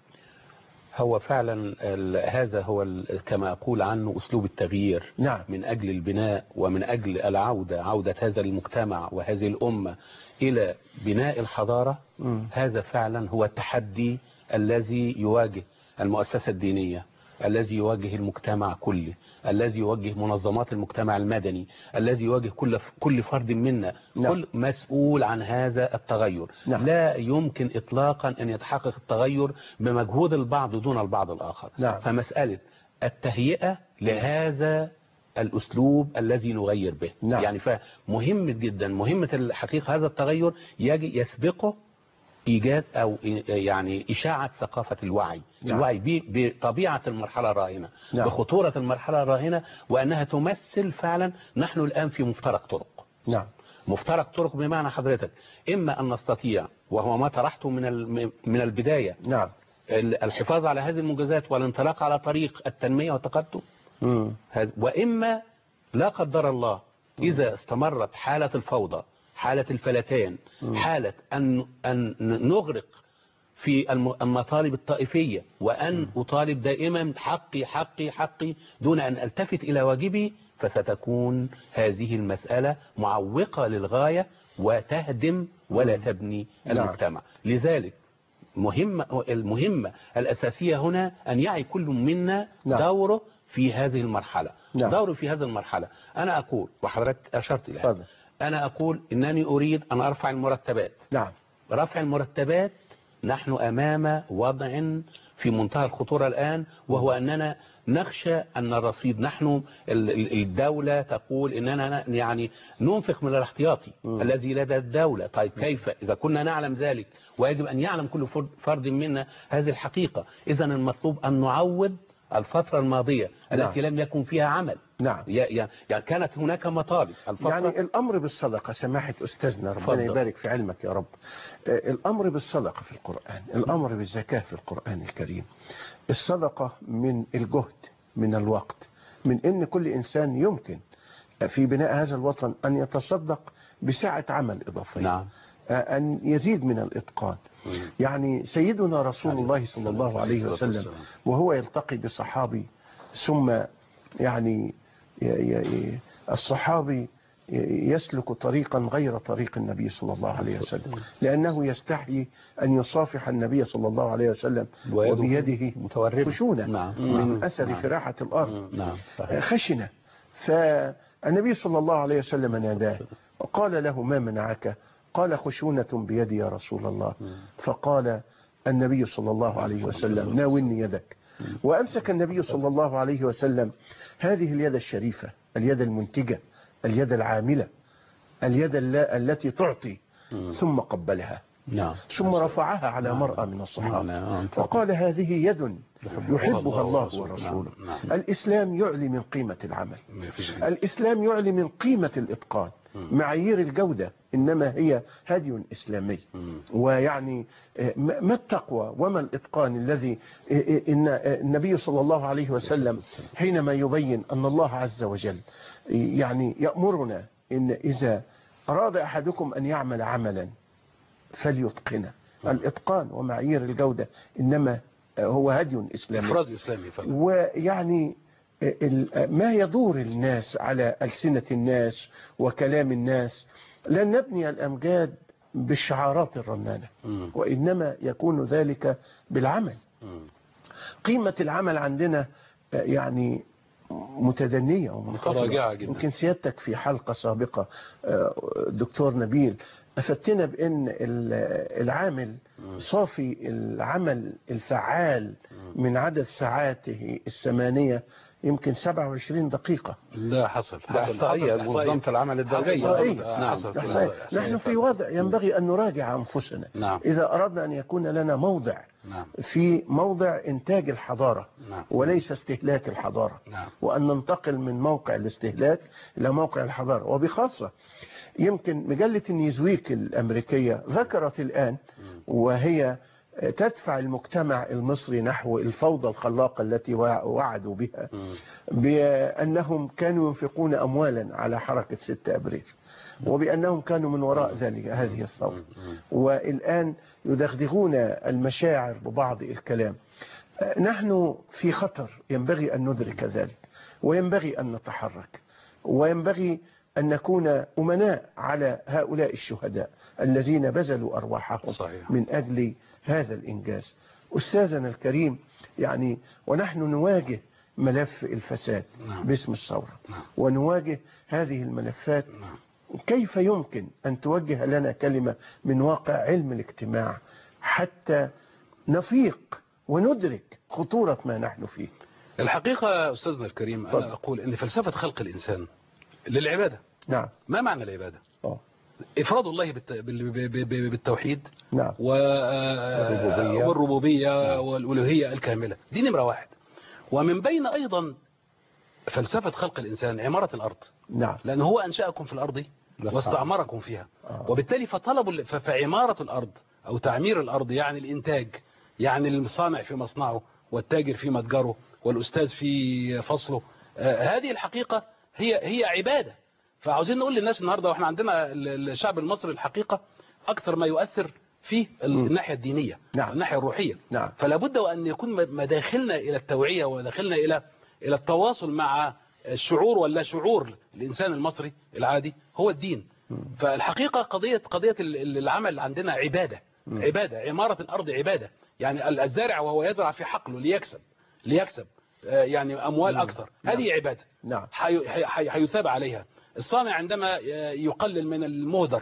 هو فعلا هذا هو كما أقول عنه أسلوب التغيير. نعم. من أجل البناء ومن أجل العودة، عودة هذا المجتمع وهذه الأمة إلى بناء الحضارة. م. هذا فعلا هو التحدي الذي يواجه المؤسسة الدينية، الذي يواجه المجتمع كله، الذي يواجه منظمات المجتمع المدني، الذي يواجه كل كل فرد منا. نعم. كل مسؤول عن هذا التغير. نعم. لا يمكن إطلاقا أن يتحقق التغير بمجهود البعض دون البعض الآخر. نعم. فمسألة التهيئة لهذا الأسلوب الذي نغير به. نعم. يعني فمهم جدا، مهمة الحقيقة هذا التغير يجي يسبقه إيجاد أو يعني إشاعة ثقافة الوعي. نعم. الوعي بطبيعة المرحلة الراهنة. نعم. بخطورة المرحلة الراهنة، وأنها تمثل فعلا نحن الآن في مفترق طرق. نعم. مفترق طرق بمعنى حضرتك إما أن نستطيع، وهو ما طرحته من من البداية. نعم. الحفاظ على هذه المنجزات والانطلاق على طريق التنمية والتقدم. م. وإما لا قدر الله إذا استمرت حالة الفوضى، حالة الفلتان، حالة أن أن نغرق في المطالب الطائفية، وأن أطالب دائما حقي حقي حقي دون أن ألتفت إلى واجبي، فستكون هذه المسألة معوقة للغاية وتهدم ولا تبني المجتمع. لذلك مهمة المهمة الأساسية هنا أن يعي كل منا دوره في هذه المرحلة. دوره في هذه المرحلة. أنا أقول وحضرتك أشرت إلى هذا، أنا أقول إنني أريد أن أرفع المرتبات. نعم. رفع المرتبات نحن أمام وضع في منتهى الخطورة الآن، وهو أننا نخشى أن الرصيد، نحن الدولة تقول إننا يعني ننفق من الاحتياطي الذي لدى الدولة. طيب كيف إذا كنا نعلم ذلك، ويجب أن يعلم كل فرد منا هذه الحقيقة؟ إذن المطلوب أن نعوض الفترة الماضية التي نعم. لم يكن فيها عمل. نعم. يعني كانت هناك مطالب. يعني الأمر بالصدقة سماحة أستاذنا ربنا يبارك في علمك يا رب. الأمر بالصدقة في القرآن، الأمر بالزكاة في القرآن الكريم. الصدقة من الجهد، من الوقت، من إن كل إنسان يمكن في بناء هذا الوطن أن يتصدق بساعة عمل إضافية. نعم. أن يزيد من الإتقان. يعني سيدنا رسول الله صلى الله عليه وسلم وهو يلتقي بصحابي، ثم يعني الصحابي يسلك طريقا غير طريق النبي صلى الله عليه وسلم، لأنه يستحيي أن يصافح النبي صلى الله عليه وسلم وبيده خشونة من أثر فراحة الأرض. خشنة. فالنبي صلى الله عليه وسلم ناداه وقال له ما منعك؟ قال خشونة بيدي يا رسول الله. فقال النبي صلى الله عليه وسلم ناولني يدك. وأمسك النبي صلى الله عليه وسلم هذه اليد الشريفة، اليد المنتجة، اليد العاملة، اليد التي تعطي، ثم قبلها. نعم. ثم رفعها على نعم. مرأة من الصحابة. نعم. وقال هذه يد يحبها الله ورسوله. نعم. الإسلام يعلي من قيمة العمل، الإسلام يعلي من قيمة الإتقان. معايير الجودة إنما هي هدي إسلامي. ويعني ما التقوى وما الإتقان الذي إن النبي صلى الله عليه وسلم حينما يبين أن الله عز وجل يعني يأمرنا إن إذا أراد أحدكم أن يعمل عملا فليتقنه. الإتقان ومعايير الجودة إنما هو هدي إسلامي. إفراز إسلامي فعلا. ويعني ما يدور الناس على ألسنة الناس وكلام الناس، لن نبني الأمجاد بالشعارات الرنانة، وإنما يكون ذلك بالعمل. قيمة العمل عندنا يعني متدنية ومنخفضة. يمكن سيادتك في حلقة سابقة دكتور نبيل أفتنا بأن العامل صافي العمل الفعال من عدد ساعاته الثمانية يمكن سبعة وعشرين دقيقة. لا حصل ده حصل إحصائية منظمة العمل الدولية. إحصائية. نعم. إحصائية. نحن في وضع ينبغي أن نراجع أنفسنا. نعم. إذا أردنا أن يكون لنا موضع نعم. في موضع إنتاج الحضارة نعم. وليس استهلاك الحضارة، نعم. وأن ننتقل من موقع الاستهلاك إلى موقع الحضارة. وبخاصة يمكن مجلة نيوزويك الأمريكية ذكرت الآن وهي تدفع المجتمع المصري نحو الفوضى الخلاقة التي وعدوا بها، بأنهم كانوا ينفقون أموالا على حركة ستة أبريل، وبأنهم كانوا من وراء ذلك هذه الثورة، والآن يدغدغون المشاعر ببعض الكلام. نحن في خطر، ينبغي أن ندرك ذلك، وينبغي أن نتحرك، وينبغي أن نكون أمناء على هؤلاء الشهداء الذين بذلوا أرواحهم صحيح. من أجل هذا الإنجاز. أستاذنا الكريم، يعني ونحن نواجه ملف الفساد نعم. باسم الثورة، نعم. ونواجه هذه الملفات، نعم. كيف يمكن أن توجه لنا كلمة من واقع علم الاجتماع حتى نفيق وندرك خطورة ما نحن فيه؟ الحقيقة أستاذنا الكريم، طبعا. أنا أقول أن فلسفة خلق الإنسان للعبادة. نعم. ما معنى العبادة؟ أوه. إفراد الله بالت- بال- ب- ب- بالتوحيد نعم. والربوبية, والربوبية والألوهية الكاملة، دي نمرة واحد. ومن بين أيضا فلسفة خلق الإنسان عمارة الأرض. نعم. لأن هو أنشأكم في الأرض واستعمركم فيها. آه. وبالتالي فطلبوا فعمارة الأرض أو تعمير الأرض يعني الإنتاج، يعني الصانع في مصنعه والتاجر في متجره والأستاذ في فصله. آه هذه الحقيقة هي هي عبادة. فعاوزين نقول للناس النهاردة، واحنا عندنا الشعب المصري الحقيقة أكثر ما يؤثر في الناحية الدينية. نعم. الناحية الروحية. نعم. فلا بد أن يكون مداخلنا إلى التوعية ومداخلنا إلى إلى التواصل مع الشعور ولا شعور الإنسان المصري العادي هو الدين. فالحقيقة قضية قضية العمل عندنا عبادة. عبادة، عمارة الأرض عبادة. يعني الزارع وهو يزرع في حقله ليكسب ليكسب يعني أموال أكثر، هذه عبادة. نعم. حيثاب عليها. الصانع عندما يقلل من المهدر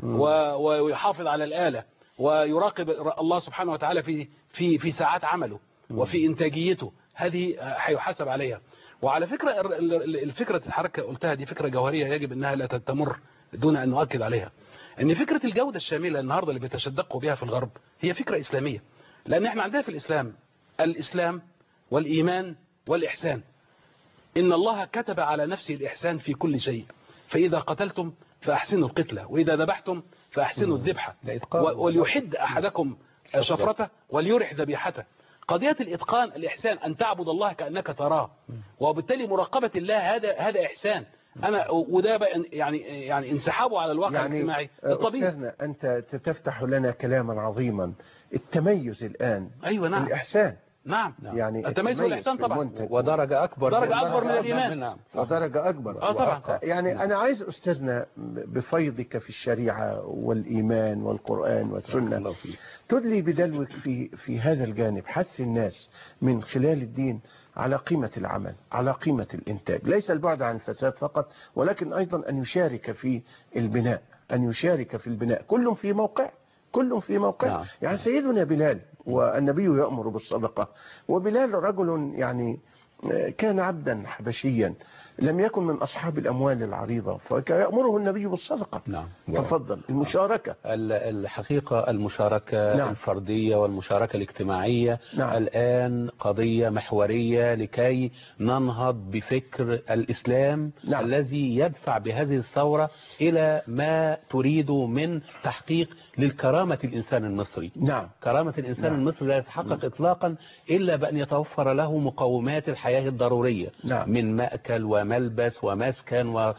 ويحافظ على الآلة ويراقب الله سبحانه وتعالى في في في ساعات عمله وفي إنتاجيته، هذه هيحاسب عليها. وعلى فكرة الفكرة الحركة قلتها دي فكرة جوهرية يجب أنها لا تمر دون أن نؤكد عليها. أن فكرة الجودة الشاملة النهاردة اللي بيتشدقوا بها في الغرب هي فكرة إسلامية. لأن احنا عندنا في الإسلام الإسلام والإيمان والإحسان. إن الله كتب على نفسه الإحسان في كل شيء، فإذا قتلتم فأحسنوا القتلة، وإذا ذبحتم فأحسنوا الذبحة، وليحد أحدكم شفرته وليرح ذبيحته. قضية الإتقان الإحسان أن تعبد الله كأنك تراه، وبالتالي مراقبة الله هذا هذا إحسان. أنا وده يعني يعني انسحابه على الواقع يعني الاجتماعي الطبيعي. أستاذنا أنت تفتح لنا كلاما عظيما. التميز الآن. أيوة نعم. الإحسان. نعم. يعني التميز والإحسان طبعا، ودرجة أكبر درجة أكبر من الإيمان. نعم. ودرجة أكبر. آه طبعا. يعني أنا عايز أستاذنا بفيضك في الشريعة والإيمان والقرآن والسنة تدلي بدلوك في في هذا الجانب، حث الناس من خلال الدين على قيمة العمل، على قيمة الإنتاج، ليس البعد عن الفساد فقط، ولكن أيضا أن يشارك في البناء، أن يشارك في البناء، كل في موقع كل في موقع. نعم. يعني سيدنا بلال والنبي يأمر بالصدقة، وبلال رجل يعني كان عبدا حبشيا لم يكن من أصحاب الأموال العريضة، فيأمره النبي بالصدقة. نعم. تفضل. المشاركة. الحقيقة المشاركة نعم. الفردية والمشاركة الاجتماعية نعم. الآن قضية محورية لكي ننهض بفكر الإسلام نعم. الذي يدفع بهذه الثورة إلى ما تريد من تحقيق للكرامة الإنسان المصري. نعم. كرامة الإنسان نعم. المصري لا يتحقق نعم. إطلاقا إلا بأن يتوفر له مقومات الحياة الضرورية نعم. من مأكل وملبس ومسكن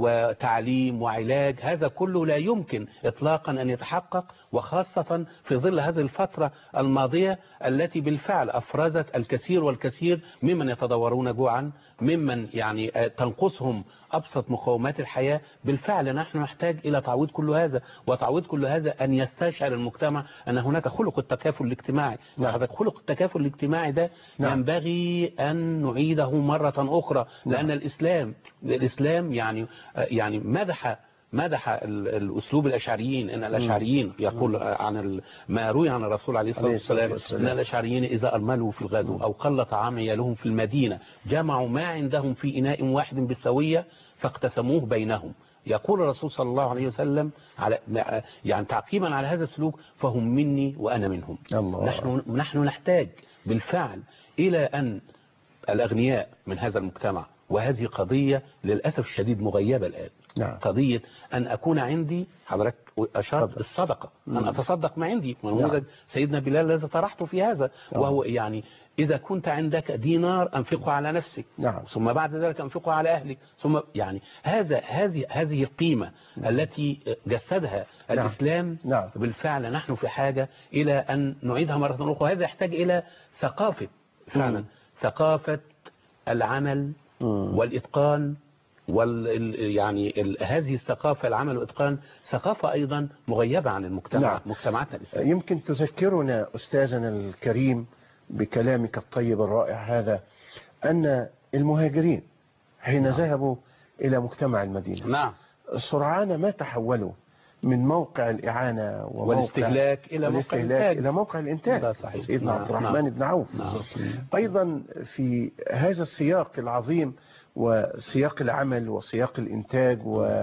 وتعليم وعلاج. هذا كله لا يمكن إطلاقا أن يتحقق، وخاصة في ظل هذه الفترة الماضية التي بالفعل أفرزت الكثير والكثير ممن يتضورون جوعا، ممن يعني تنقصهم أبسط مقومات الحياة. بالفعل نحن نحتاج إلى تعويض كل هذا، وتعويض كل هذا أن يستشعر المجتمع أن هناك خلق التكافل الاجتماعي. نعم. خلق التكافل الاجتماعي ده نعم. ينبغي أن نعيده مرة أخرى، لأن نعم. الإسلام الإسلام يعني يعني مدح مدح الأسلوب الأشعريين، إن الأشعريين يقول عن ما روي عن الرسول عليه الصلاة والسلام إن الأشعريين إذا أرملوا في الغزو أو قل طعام يالهم في المدينة جمعوا ما عندهم في إناء واحد بالسوية فاقتسموه بينهم. يقول الرسول صلى الله عليه وسلم على يعني تعقيبا على هذا السلوك فهم مني وأنا منهم. الله. نحن نحن نحتاج بالفعل إلى أن الأغنياء من هذا المجتمع، وهذه قضية للأسف الشديد مغيبة الآن. نعم. قضية أن أكون عندي، حضرتك أشرت بالصدقة، أن أتصدق ما عندي. ونموذج نعم. سيدنا بلال الذي طرحته في هذا، نعم. وهو يعني إذا كنت عندك دينار أنفقه على نفسك، نعم. ثم بعد ذلك أنفقه على أهلك، ثم يعني هذا هذه هذه القيمة نعم. التي جسدها نعم. الإسلام نعم. بالفعل نحن في حاجة إلى أن نعيدها مرة أخرى. وهذا يحتاج إلى ثقافة فعلا، ثقافة العمل مم. والإتقان وال يعني ال... هذه الثقافة العمل والإتقان ثقافة أيضا مغيبة عن المجتمع نعم. مجتمعاتنا الإسلامية. يمكن تذكرنا أستاذنا الكريم بكلامك الطيب الرائع هذا أن المهاجرين حين نعم. ذهبوا إلى مجتمع المدينة نعم. سرعان ما تحولوا من موقع الإعانة وموقع والاستهلاك إلى موقع الإنتاج إلى موقع الإنتاج. سيدنا عبد الرحمن نعم. بن عوف نعم. أيضا في هذا السياق العظيم وسياق العمل وسياق الإنتاج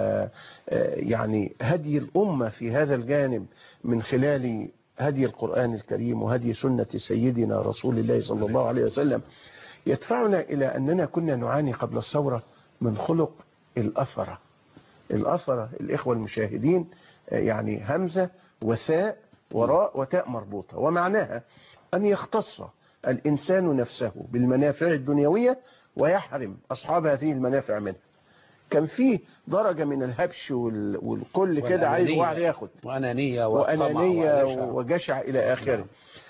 ويعني هدي الأمة في هذا الجانب من خلال هدي القرآن الكريم وهدي سنة سيدنا رسول الله صلى الله عليه وسلم يدفعنا إلى أننا كنا نعاني قبل الثورة من خلق الأثرة. الأثرة الإخوة المشاهدين يعني همزة وثاء وراء وتاء مربوطة، ومعناها أن يختص الإنسان نفسه بالمنافع الدنيوية ويحرم أصحاب هذه المنافع منها. كان فيه درجة من الهبش والكل كده عايز واحد ياخد وأنانية وأنانية وجشع إلى آخره.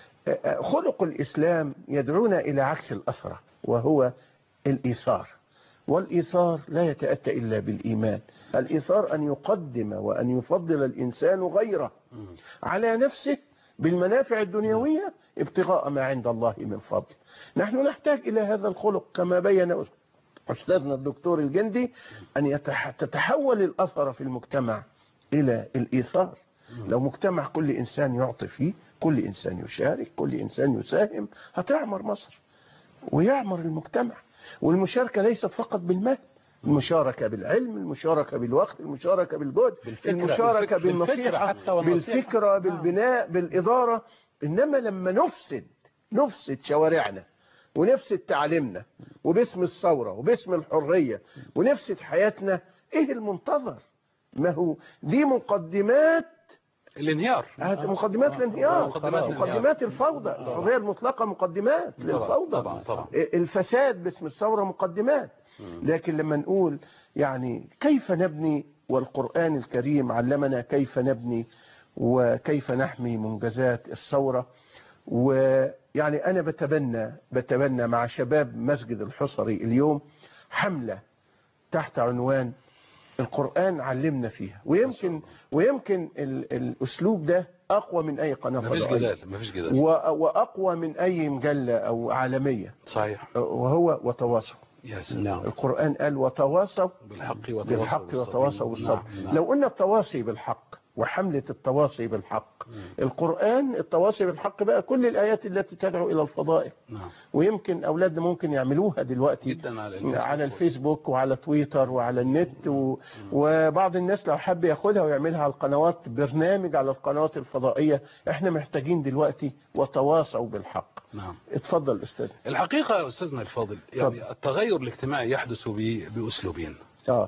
خلق الإسلام يدعونا إلى عكس الأثرة وهو الإيثار، والإيثار لا يتأتى إلا بالإيمان. الإيثار أن يقدم وأن يفضل الإنسان غيره على نفسه بالمنافع الدنيوية ابتغاء ما عند الله من فضل. نحن نحتاج إلى هذا الخلق كما بين أستاذنا الدكتور الجندي أن تتحول الأثر في المجتمع إلى الإيثار. لو مجتمع كل إنسان يعطي فيه، كل إنسان يشارك، كل إنسان يساهم، هتعمر مصر ويعمر المجتمع. والمشاركة ليست فقط بالمال، المشاركة بالعلم، المشاركة بالوقت، المشاركة بالجهد، المشاركة بالنصيحة، بالفكرة، بالبناء، بالإدارة. إنما لما نفسد نفسد شوارعنا ونفسد تعليمنا وباسم الثورة وباسم الحرية ونفسد حياتنا، إيه المنتظر؟ ما هو دي مقدمات الانهيار، مقدمات الانهيار، مقدمات الفوضى. الحرية المطلقة مقدمات للفوضى. طبعا طبعا. الفساد باسم الثورة مقدمات. لكن لما نقول يعني كيف نبني، والقرآن الكريم علمنا كيف نبني وكيف نحمي منجزات الثورة. ويعني أنا بتبنى بتبنى مع شباب مسجد الحصري اليوم حملة تحت عنوان القرآن علمنا فيها. ويمكن ويمكن الأسلوب ده أقوى من أي قناة فضائية، مفيش جدال مفيش جدال، وأقوى من أي مجلة أو عالمية. صحيح. وهو وتواصوا. يا سلام. القرآن قال وتواصوا بالحق وتواصوا بالصبر. لو قلنا التواصي بالحق وحملة التواصي بالحق، مم. القرآن التواصي بالحق بقى كل الآيات التي تدعو إلى الفضائل. نعم. ويمكن أولادنا ممكن يعملوها دلوقتي جدا على الفيسبوك, على الفيسبوك وعلى تويتر وعلى النت و... وبعض الناس لو حب ياخدها ويعملها على القنوات، برنامج على القنوات الفضائية. احنا محتاجين دلوقتي وتواصوا بالحق. نعم. اتفضل أستاذ. الحقيقة يا أستاذنا الفاضل يعني فضل. التغير الاجتماعي يحدث بأسلوبين. آه.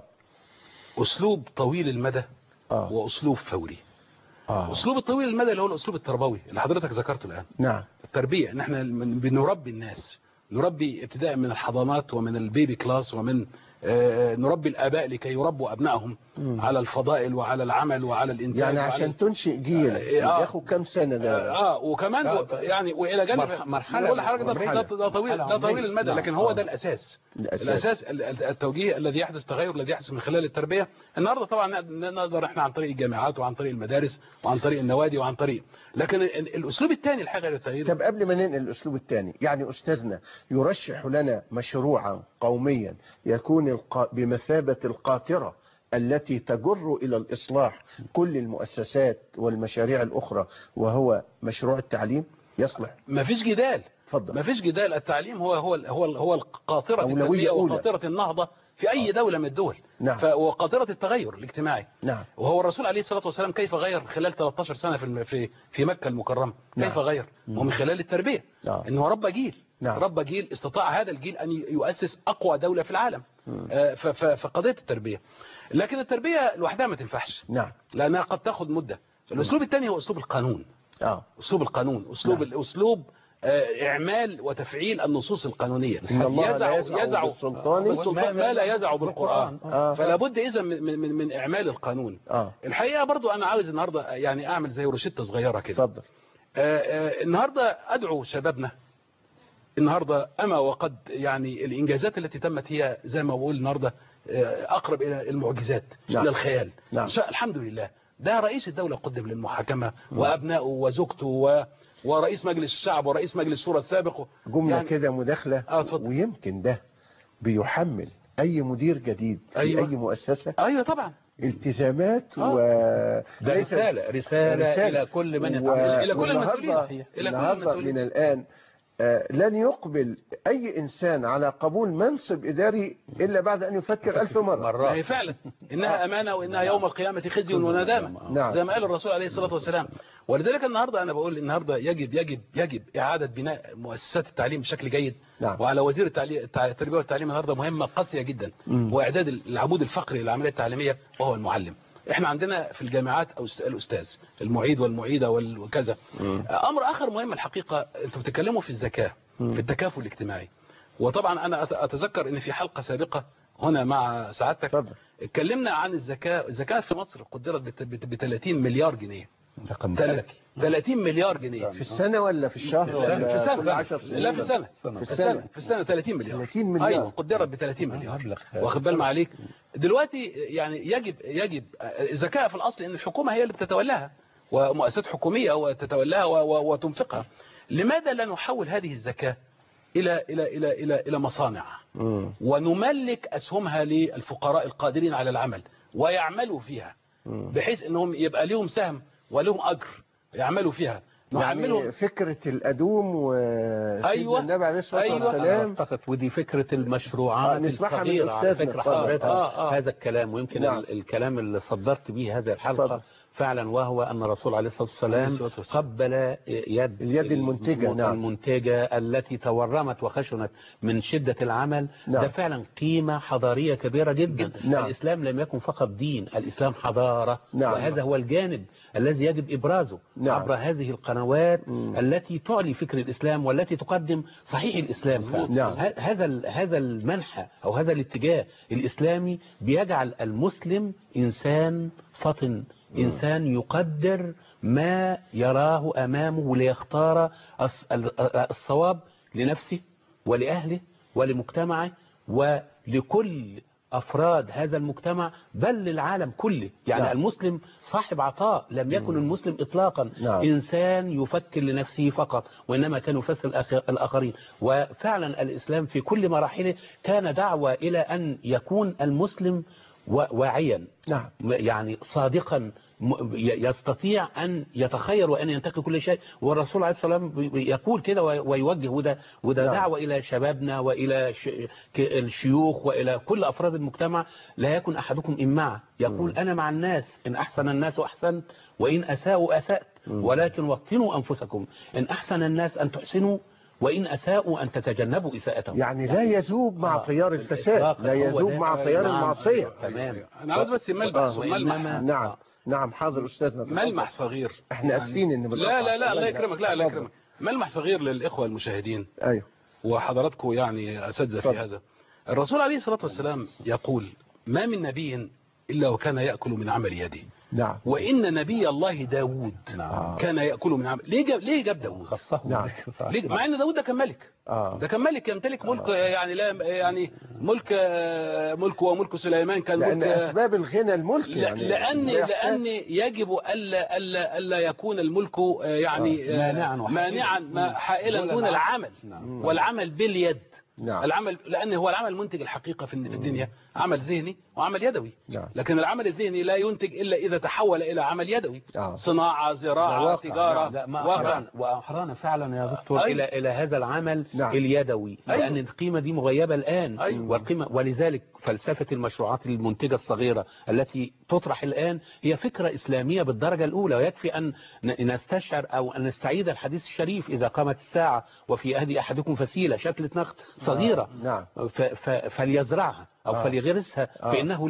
أسلوب طويل المدى آه. وأسلوب فوري. آه. أسلوب الطويل المدى اللي هو الأسلوب التربوي اللي حضرتك ذكرته الآن. نعم. التربية ان احنا بنربي الناس، نربي ابتداء من الحضانات ومن البيبي كلاس، ومن آه نربي الآباء لكي يربوا أبنائهم مم. على الفضائل وعلى العمل وعلى الإنتاج. يعني عشان تنشئ جيل آه ياخد كام سنة ده؟ اه وكمان آه يعني والى جانب مرحلة كل حاجة ده, ده طويل ده طويل المدى، لكن هو ده الأساس. الأساس التوجيه الذي يحدث، التغير الذي يحدث من خلال التربية. النهارده طبعا نقدر احنا عن طريق الجامعات وعن طريق المدارس وعن طريق النوادي وعن طريق، لكن الأسلوب الثاني الحاجة للتغيير. طب قبل ما ننقل الأسلوب الثاني، يعني أستاذنا يرشح لنا مشروعا قوميا يكون الق... بمثابة القاطرة التي تجر إلى الإصلاح كل المؤسسات والمشاريع الأخرى وهو مشروع التعليم يصلح؟ ما فيش جدال. اتفضل. ما فيش جدال. التعليم هو هو هو هو القاطرة أولوية التنمية أولى. وقاطرة النهضة في أي دولة من الدول. نعم. ف- وقاطرة التغير الاجتماعي. نعم. وهو الرسول عليه الصلاة والسلام كيف غير خلال ثلاثة عشر سنة في الم- في في مكة المكرمة؟ نعم. كيف غير؟ ومن خلال التربية. نعم. إنه رب جيل. نعم. رب جيل استطاع هذا الجيل أن يؤسس أقوى دولة في العالم. آه، ف- ف- فقضية التربية. لكن التربية لوحدها ما تنفعش. نعم. لأنها قد تاخذ مدة. الأسلوب الثاني هو أسلوب القانون. آه. أسلوب القانون. أسلوب نعم. الأسلوب آه، إعمال وتفعيل النصوص القانونية. إن الله لا يزع يزع يزع بالسلطان بالسلطان ما لا يزع بالقرآن. آه. فلا بد إذا من, من, من إعمال القانون. آه. الحقيقة برضو أنا عاوز النهاردة يعني أعمل زي روشتة صغيرة كده. اتفضل. آه، آه، النهاردة أدعو شبابنا النهاردة أما وقد يعني الإنجازات التي تمت هي زي ما بقول النهاردة آه، أقرب إلى المعجزات. نعم. إلى الخيال. نعم. شاء- الحمد لله. ده رئيس الدولة قدم للمحاكمة وأبنائه وزوجته و... ورئيس مجلس الشعب ورئيس مجلس الشورى السابق. جملة يعني كده مداخلة. آه، اتفضل. ويمكن ده بيحمل أي مدير جديد في أيوة. أي مؤسسة أيوة طبعا. التزامات آه. و ده ليس- رسالة رسالة, رسالة. إلى كل من و- يتعامل. إلى كل والنهاردة- المسؤولين. إلى كل النهاردة المسؤولين. من الآن آه، لن يقبل أي إنسان على قبول منصب إداري إلا بعد أن يفكر ألف مرة. ما هي فعلا إنها أمانة وإنها يوم القيامة خزي وندامة. نعم. زي ما قال الرسول عليه الصلاة والسلام. ولذلك النهاردة أنا بقول النهاردة يجب يجب يجب إعادة بناء مؤسسات التعليم بشكل جيد. نعم. وعلى وزير التعليم التربية والتعليم النهاردة مهمة قاسية جدا. مم. وإعداد العمود الفقري للعملية التعليمية وهو المعلم. احنا عندنا في الجامعات أو الأستاذ المعيد والمعيدة وال- وكذا. أمر آخر مهم الحقيقة أنتم بتتكلموا في الزكاة في التكافل الاجتماعي. وطبعا أنا أت- أتذكر أن في حلقة سابقة هنا مع سعادتك اتفضل. اتكلمنا عن الزكاة. الزكاة في مصر قدرت ب ثلاثين مليار جنيه. رقم تل- ثلاثين مليار جنيه في السنة ولا في الشهر في ولا السنة. كل عشر سنين؟ لا في السنة. في في السنة في السنة ثلاثين مليار. ثلاثين مليار. ايوه قدرت ب ثلاثين مليار. مبلغ. واخد بال ما عليك. دلوقتي يعني يجب يجب الزكاة في الأصل ان الحكومة هي اللي بتتولاها ومؤسسات حكومية وتتولاها و- و- وتنفقها. لماذا لا نحول هذه الزكاة إلى إلى إلى إلى إلى مصانع مم. ونملك أسهمها للفقراء القادرين على العمل ويعملوا فيها بحيث أنهم يبقى لهم سهم ولهم أجر يعملوا فيها. يعني نحملهم فكرة الأدوم وسيدنا أيوة. النبي عليه الصلاة أيوة. والسلام. فقط ودي فكرة المشروعات آه، نسمعها من الصغيرة على أستاذنا. فكرة اتفضل. حضرتك. آه، آه. هذا الكلام ويمكن نعم. ال- الكلام اللي صدرت به هذه الحلقة اتفضل. فعلا وهو أن الرسول عليه الصلاة عليه والسلام الصلاة والسلام. قبل يد اليد المنتجة. الم- نعم. المنتجة التي تورمت وخشنت من شدة العمل. نعم. ده فعلا قيمة حضارية كبيرة جدا. نعم. الإسلام لم يكن فقط دين، الإسلام حضارة. نعم. وهذا هو الجانب الذي يجب إبرازه نعم. عبر هذه القنوات مم. التي تعلي فكر الإسلام والتي تقدم صحيح الإسلام. نعم. ه- هذا ال- هذا المنحى أو هذا الاتجاه الإسلامي بيجعل المسلم إنسان فطن، إنسان يقدر ما يراه أمامه ليختار الص- ال- الصواب لنفسه ولأهله ولمجتمعه ولكل أفراد هذا المجتمع بل للعالم كله. يعني نعم. المسلم صاحب عطاء، لم يكن المسلم إطلاقا نعم. إنسان يفكر لنفسه فقط وإنما كان يفسر الآخر- الآخرين. وفعلا الإسلام في كل مراحله كان دعوة إلى أن يكون المسلم و- واعيا، نعم. يعني صادقا م- ي- يستطيع أن يتخير وأن ينتقي كل شيء. والرسول عليه الصلاة والسلام بي- يقول كده وي- ويوجه، وده, وده نعم. دعوة إلى شبابنا وإلى ش- ك- الشيوخ وإلى كل أفراد المجتمع. لا يكن أحدكم إمعة، يقول أنا مع الناس، إن أحسن الناس أحسنت وإن أساءوا أسأت، ولكن وطنوا أنفسكم، إن أحسن الناس أن تحسنوا وإن أساءوا أن تتجنبوا إساءتهم. يعني لا يذوب مع آه. تيار الفساد، إطلاقاً. لا هو يذوب ده. مع تيار نعم. المعصية. تمام. أنا عاوز بس ملمح آه. ملمح نعم. نعم. حاضر أستاذنا. تفضل. ملمح صغير. احنا أسفين إن لا لا لا الله يكرمك. لا الله اتفضل. يكرمك. ملمح صغير للإخوة المشاهدين أيوه. وحضراتكم يعني أساتذة في اتفضل. هذا. الرسول عليه الصلاة والسلام يقول ما من نبي إلا وكان يأكل من عمل يده. نعم. وإن نبي الله داود نعم. كان يأكل من عمل. ليه جاب, ليه جاب داود؟ خصه. نعم. ليه؟ مع ان داود ده كان ملك. آه. ده كان ملك يمتلك ملك يعني لا يعني ملك ملك وملك سليمان كان لأن ملك. أسباب الغنى الملك لا- يعني لأن لا يحتاج- لأن يجب ألا ألا ألا يكون الملك يعني آه. مانعاً وحائلاً. مانعا ما- حائلا دون دون العمل. العمل. نعم. والعمل باليد. نعم. العمل لأن هو العمل منتج الحقيقة في في الدنيا عمل ذهني وعمل يدوي. نعم. لكن العمل الذهني لا ينتج إلا إذا تحول إلى عمل يدوي. آه. صناعة، زراعة، تجارة. لا ما واقع. أحرانا وأحرانا فعلا يا دكتور أيوة. إلى إلى هذا العمل نعم. اليدوي، أيوة. لأن القيمة دي مغيبة الآن. أيوة. والقيمة ولذلك فلسفة المشروعات المنتجة الصغيرة التي تطرح الآن هي فكرة إسلامية بالدرجة الأولى، ويكفي أن نستشعر أو أن نستعيد الحديث الشريف: إذا قامت الساعة وفي أهدي أحدكم فسيلة شكلة نخل صغيرة نعم. فليزرعها أو آه. فليغرسها آه. فإنه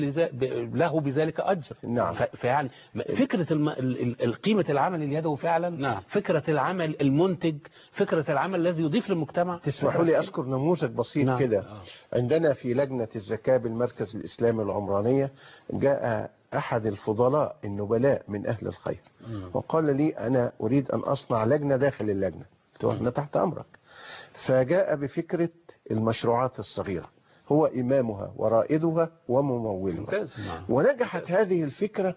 له بذلك أجر. نعم. فيعني فكرة الم... القيمة العمل اليدوي فعلا. نعم. فكرة العمل المنتج، فكرة العمل الذي يضيف للمجتمع. تسمحوا لي أذكر نموذج بسيط. نعم. كده عندنا في لجنة الزكاة بالمركز الإسلامي العمرانية جاء أحد الفضلاء النبلاء من أهل الخير وقال لي: أنا أريد أن أصنع لجنة داخل اللجنة. قلت له: احنا تحت أمرك. فجاء بفكرة المشروعات الصغيرة، هو إمامها ورائدها وممولها. ونجحت هذه الفكرة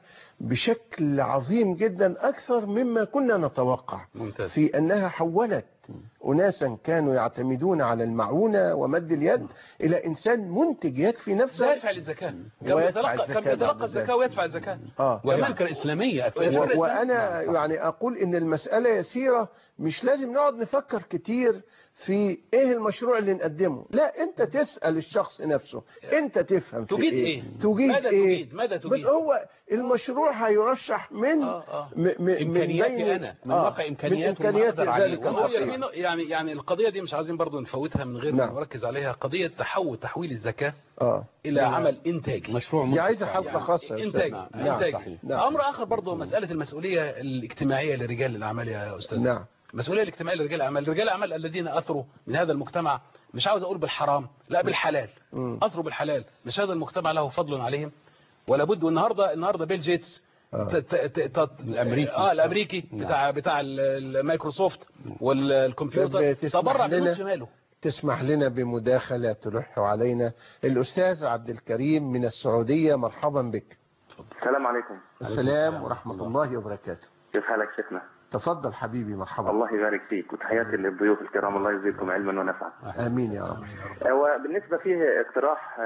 بشكل عظيم جدا أكثر مما كنا نتوقع. ممتاز. في أنها حولت أناسا كانوا يعتمدون على المعونة ومد اليد إلى إنسان منتج يكفي نفسه ويدفع الزكاة. كان بيتلقى الزكاة ويدفع الزكاة. آه. وهي فكرة إسلامية. و... وأنا يعني أقول إن المسألة يسيرة، مش لازم نقعد نفكر كتير في ايه المشروع اللي نقدمه. لا، انت تسأل الشخص نفسه، انت تفهم في تجيد ايه, ايه؟ تجيد ماذا ايه تجيد؟ ماذا تجيد؟ بس هو المشروع هيرشح من آه آه. م... م... امكانياتي انا من آه. واقع امكانيات امكانيات ذلك يعني يعني القضية دي مش عايزين برضو نفوتها من غير ما نعم. نركز عليها. قضية تحول تحويل الزكاة آه. الى نعم. عمل انتاجي. مشروع دي عايزة حلقة يعني خاصة. انتاج نعم. انتاج نعم. نعم. امر اخر برضو مسألة المسؤولية الاجتماعية لرجال الاعمال يا استاذ. نعم. المسؤولية الاجتماعية لرجال الاعمال، رجال الاعمال الذين اثروا من هذا المجتمع، مش عاوز اقول بالحرام، لا بالحلال. م. اثروا بالحلال. مش هذا المجتمع له فضل عليهم ولا بد. والنهارده النهارده بيل جيتس آه. الامريكي اه الامريكي بتاع بتاع المايكروسوفت والكمبيوتر تبرع بنصف ماله. تسمح لنا بمداخلة تلح علينا الأستاذ عبد الكريم من السعودية. مرحبا بك. السلام عليكم. السلام ورحمة الله وبركاته. كيف حالك شيخنا؟ تفضل حبيبي. مرحبا. الله يبارك فيك، وتحياتي للضيوف الكرام، الله يزيدكم علما ونفعا. آمين يا رب. وبالنسبة فيه اقتراح،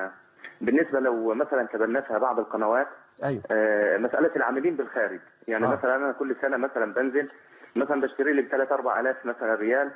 بالنسبة لو مثلا تبنتها بعض القنوات. أيوة. مسألة العاملين بالخارج، يعني آه. مثلا أنا كل سنة مثلا بنزل مثلا بشتري لي بثلاث أربع آلاف مثلا ريال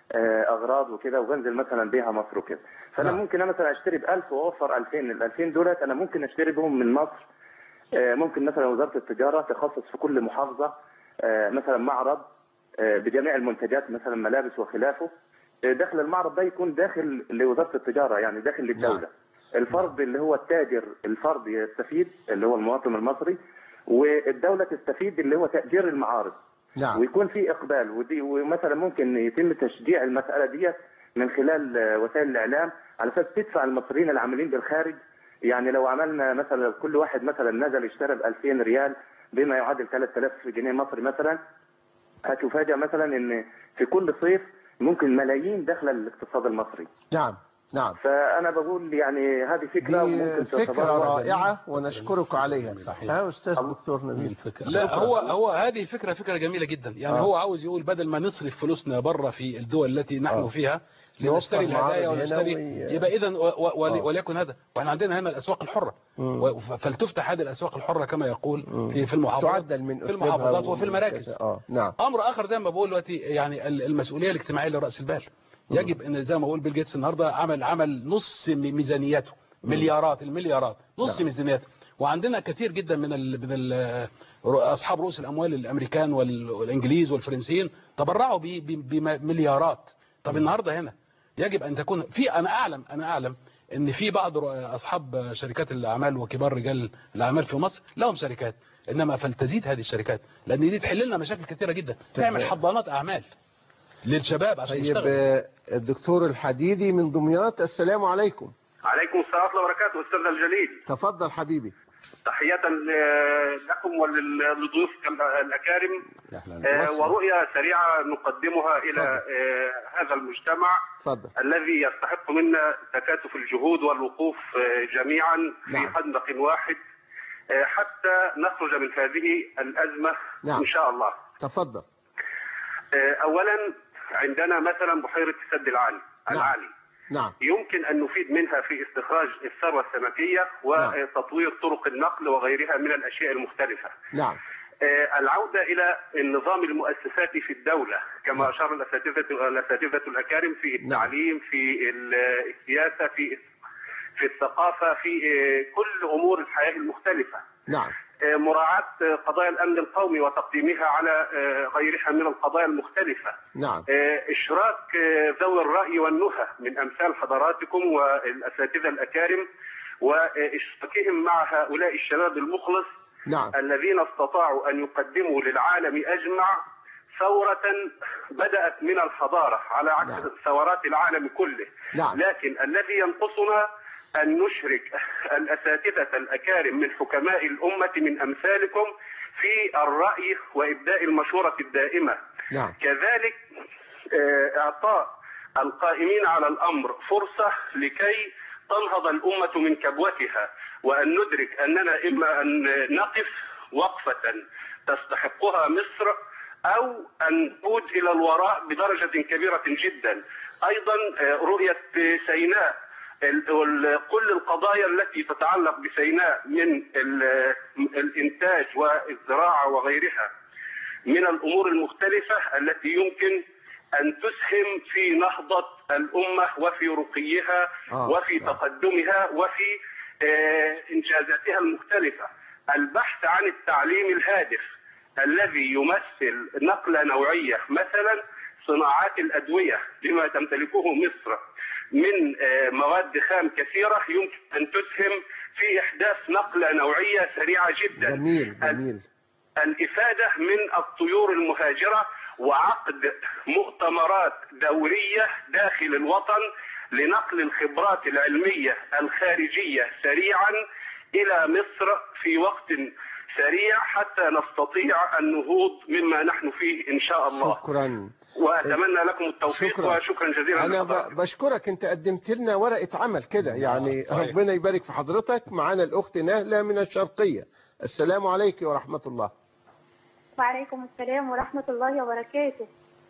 أغراض وكده، وبنزل مثلا بيها مصر وكده. فأنا نعم. ممكن مثلا أشتري بألف وأوفر ألفين. الألفين دولت أنا ممكن أشتري بهم من مصر. ممكن مثلا وزارة التجارة تخصص في كل محافظة مثلا معرض بجميع المنتجات، مثلا ملابس وخلافه. داخل المعرض ده يكون داخل لوزارة التجارة، يعني داخل للدولة. نعم. الفرد اللي هو التاجر الفرد يستفيد اللي هو المواطن المصري، والدولة تستفيد اللي هو تأجير المعارض. نعم. ويكون في إقبال، ودي ومثلا ممكن يتم تشجيع المسألة دي من خلال وسائل الإعلام على أساس تدفع المصريين العاملين بالخارج. يعني لو عملنا مثلا كل واحد مثلا نزل اشترى ب ألفين ريال بما يعادل ثلاثة آلاف جنيه مصري مثلا، هتفاجأ مثلا ان في كل صيف ممكن ملايين داخله الاقتصاد المصري. نعم نعم. فانا بقول يعني هذه فكره ممكن فكره رائعه ونشكرك عليها. صحيح. ها استاذ دكتور نبيل. لا هو هو هذه فكره فكره جميله جدا. يعني آه. هو عاوز يقول بدل ما نصرف فلوسنا بره في الدول التي نحن آه. فيها لنشتري الهدايا ونشتري وي... يبقى اذا وليكن هذا. واحنا عندنا هنا الاسواق الحره، فلتفتح هذه الاسواق الحره كما يقول في في المحافظات تعدل من في المحافظات وفي المراكز. اه نعم. امر اخر زي ما بقول دلوقتي، يعني المسؤوليه الاجتماعيه لراس البال. يجب ان زي ما بقول بيل جيتس النهارده عمل عمل نص ميزانيته، مليارات المليارات نص نعم. ميزانيته. وعندنا كثير جدا من ال من ال اصحاب رؤوس الاموال الامريكان والانجليز والفرنسيين تبرعوا بمليارات. طب النهارده هنا يجب ان تكون في، انا اعلم انا اعلم ان في بعض اصحاب شركات الاعمال وكبار رجال الاعمال في مصر لهم شركات، انما فلتزيد هذه الشركات لان دي تحل لنا مشاكل كثيره جدا. تعمل حضانات اعمال للشباب عشان يشتغلوا. طيب الدكتور الحديدي من دمياط، السلام عليكم. عليكم السلام ورحمه الله وبركاته. استاذ الجليل، تفضل حبيبي. تحية لكم وللضيوف الأكارم، ورؤية سريعة نقدمها إلى فضل. هذا المجتمع فضل. الذي يستحق منا تكاتف الجهود والوقوف جميعا في نعم. خندق واحد حتى نخرج من هذه الأزمة نعم. إن شاء الله. تفضل. أولا عندنا مثلا بحيرة السد العالي نعم. العالي نعم. يمكن أن نفيد منها في استخراج الثروة السمكية وتطوير طرق النقل وغيرها من الأشياء المختلفة. نعم. العودة إلى النظام المؤسساتي في الدولة كما أشار الأساتذة الأساتذة الأكارم في التعليم، في السياسة، في في الثقافة، في كل أمور الحياة المختلفة. نعم. مراعاة قضايا الأمن القومي وتقديمها على غيرها من القضايا المختلفة. نعم. إشراك ذوي الرأي والنهى من أمثال حضراتكم والأساتذة الأكارم وإشراكهم مع هؤلاء الشباب المخلص. نعم. الذين استطاعوا أن يقدموا للعالم أجمع ثورة بدأت من الحضارة على عكس نعم. ثورات العالم كله. نعم. لكن الذي ينقصنا أن نشرك الأساتذة الأكارم من حكماء الأمة من أمثالكم في الرأي وإبداء المشورة الدائمة. نعم. كذلك إعطاء القائمين على الأمر فرصة لكي تنهض الأمة من كبوتها، وأن ندرك أننا إما أن نقف وقفة تستحقها مصر أو أن نعود إلى الوراء بدرجة كبيرة جدا. أيضا رؤية سيناء، كل القضايا التي تتعلق بسيناء من الإنتاج والزراعة وغيرها من الأمور المختلفة التي يمكن أن تسهم في نهضة الأمة وفي رقيها آه. وفي تقدمها وفي إنجازاتها المختلفة. البحث عن التعليم الهادف الذي يمثل نقلة نوعية، مثلا صناعات الأدوية بما تمتلكه مصر من مواد خام كثيرة يمكن أن تسهم في إحداث نقلة نوعية سريعة جدا. جميل جميل. الإفادة من الطيور المهاجرة وعقد مؤتمرات دورية داخل الوطن لنقل الخبرات العلمية الخارجية سريعا إلى مصر في وقت سريع حتى نستطيع النهوض مما نحن فيه إن شاء الله. شكرا. وأتمنى لكم التوفيق. شكرا. وشكرا جزيلا. أنا بشكرك، أنت قدمت لنا ورقة عمل كده يعني. صحيح. ربنا يبارك في حضرتك. معنا الأخت نهلة من الشرقية. السلام عليكم ورحمة الله. وعليكم السلام ورحمة الله وبركاته.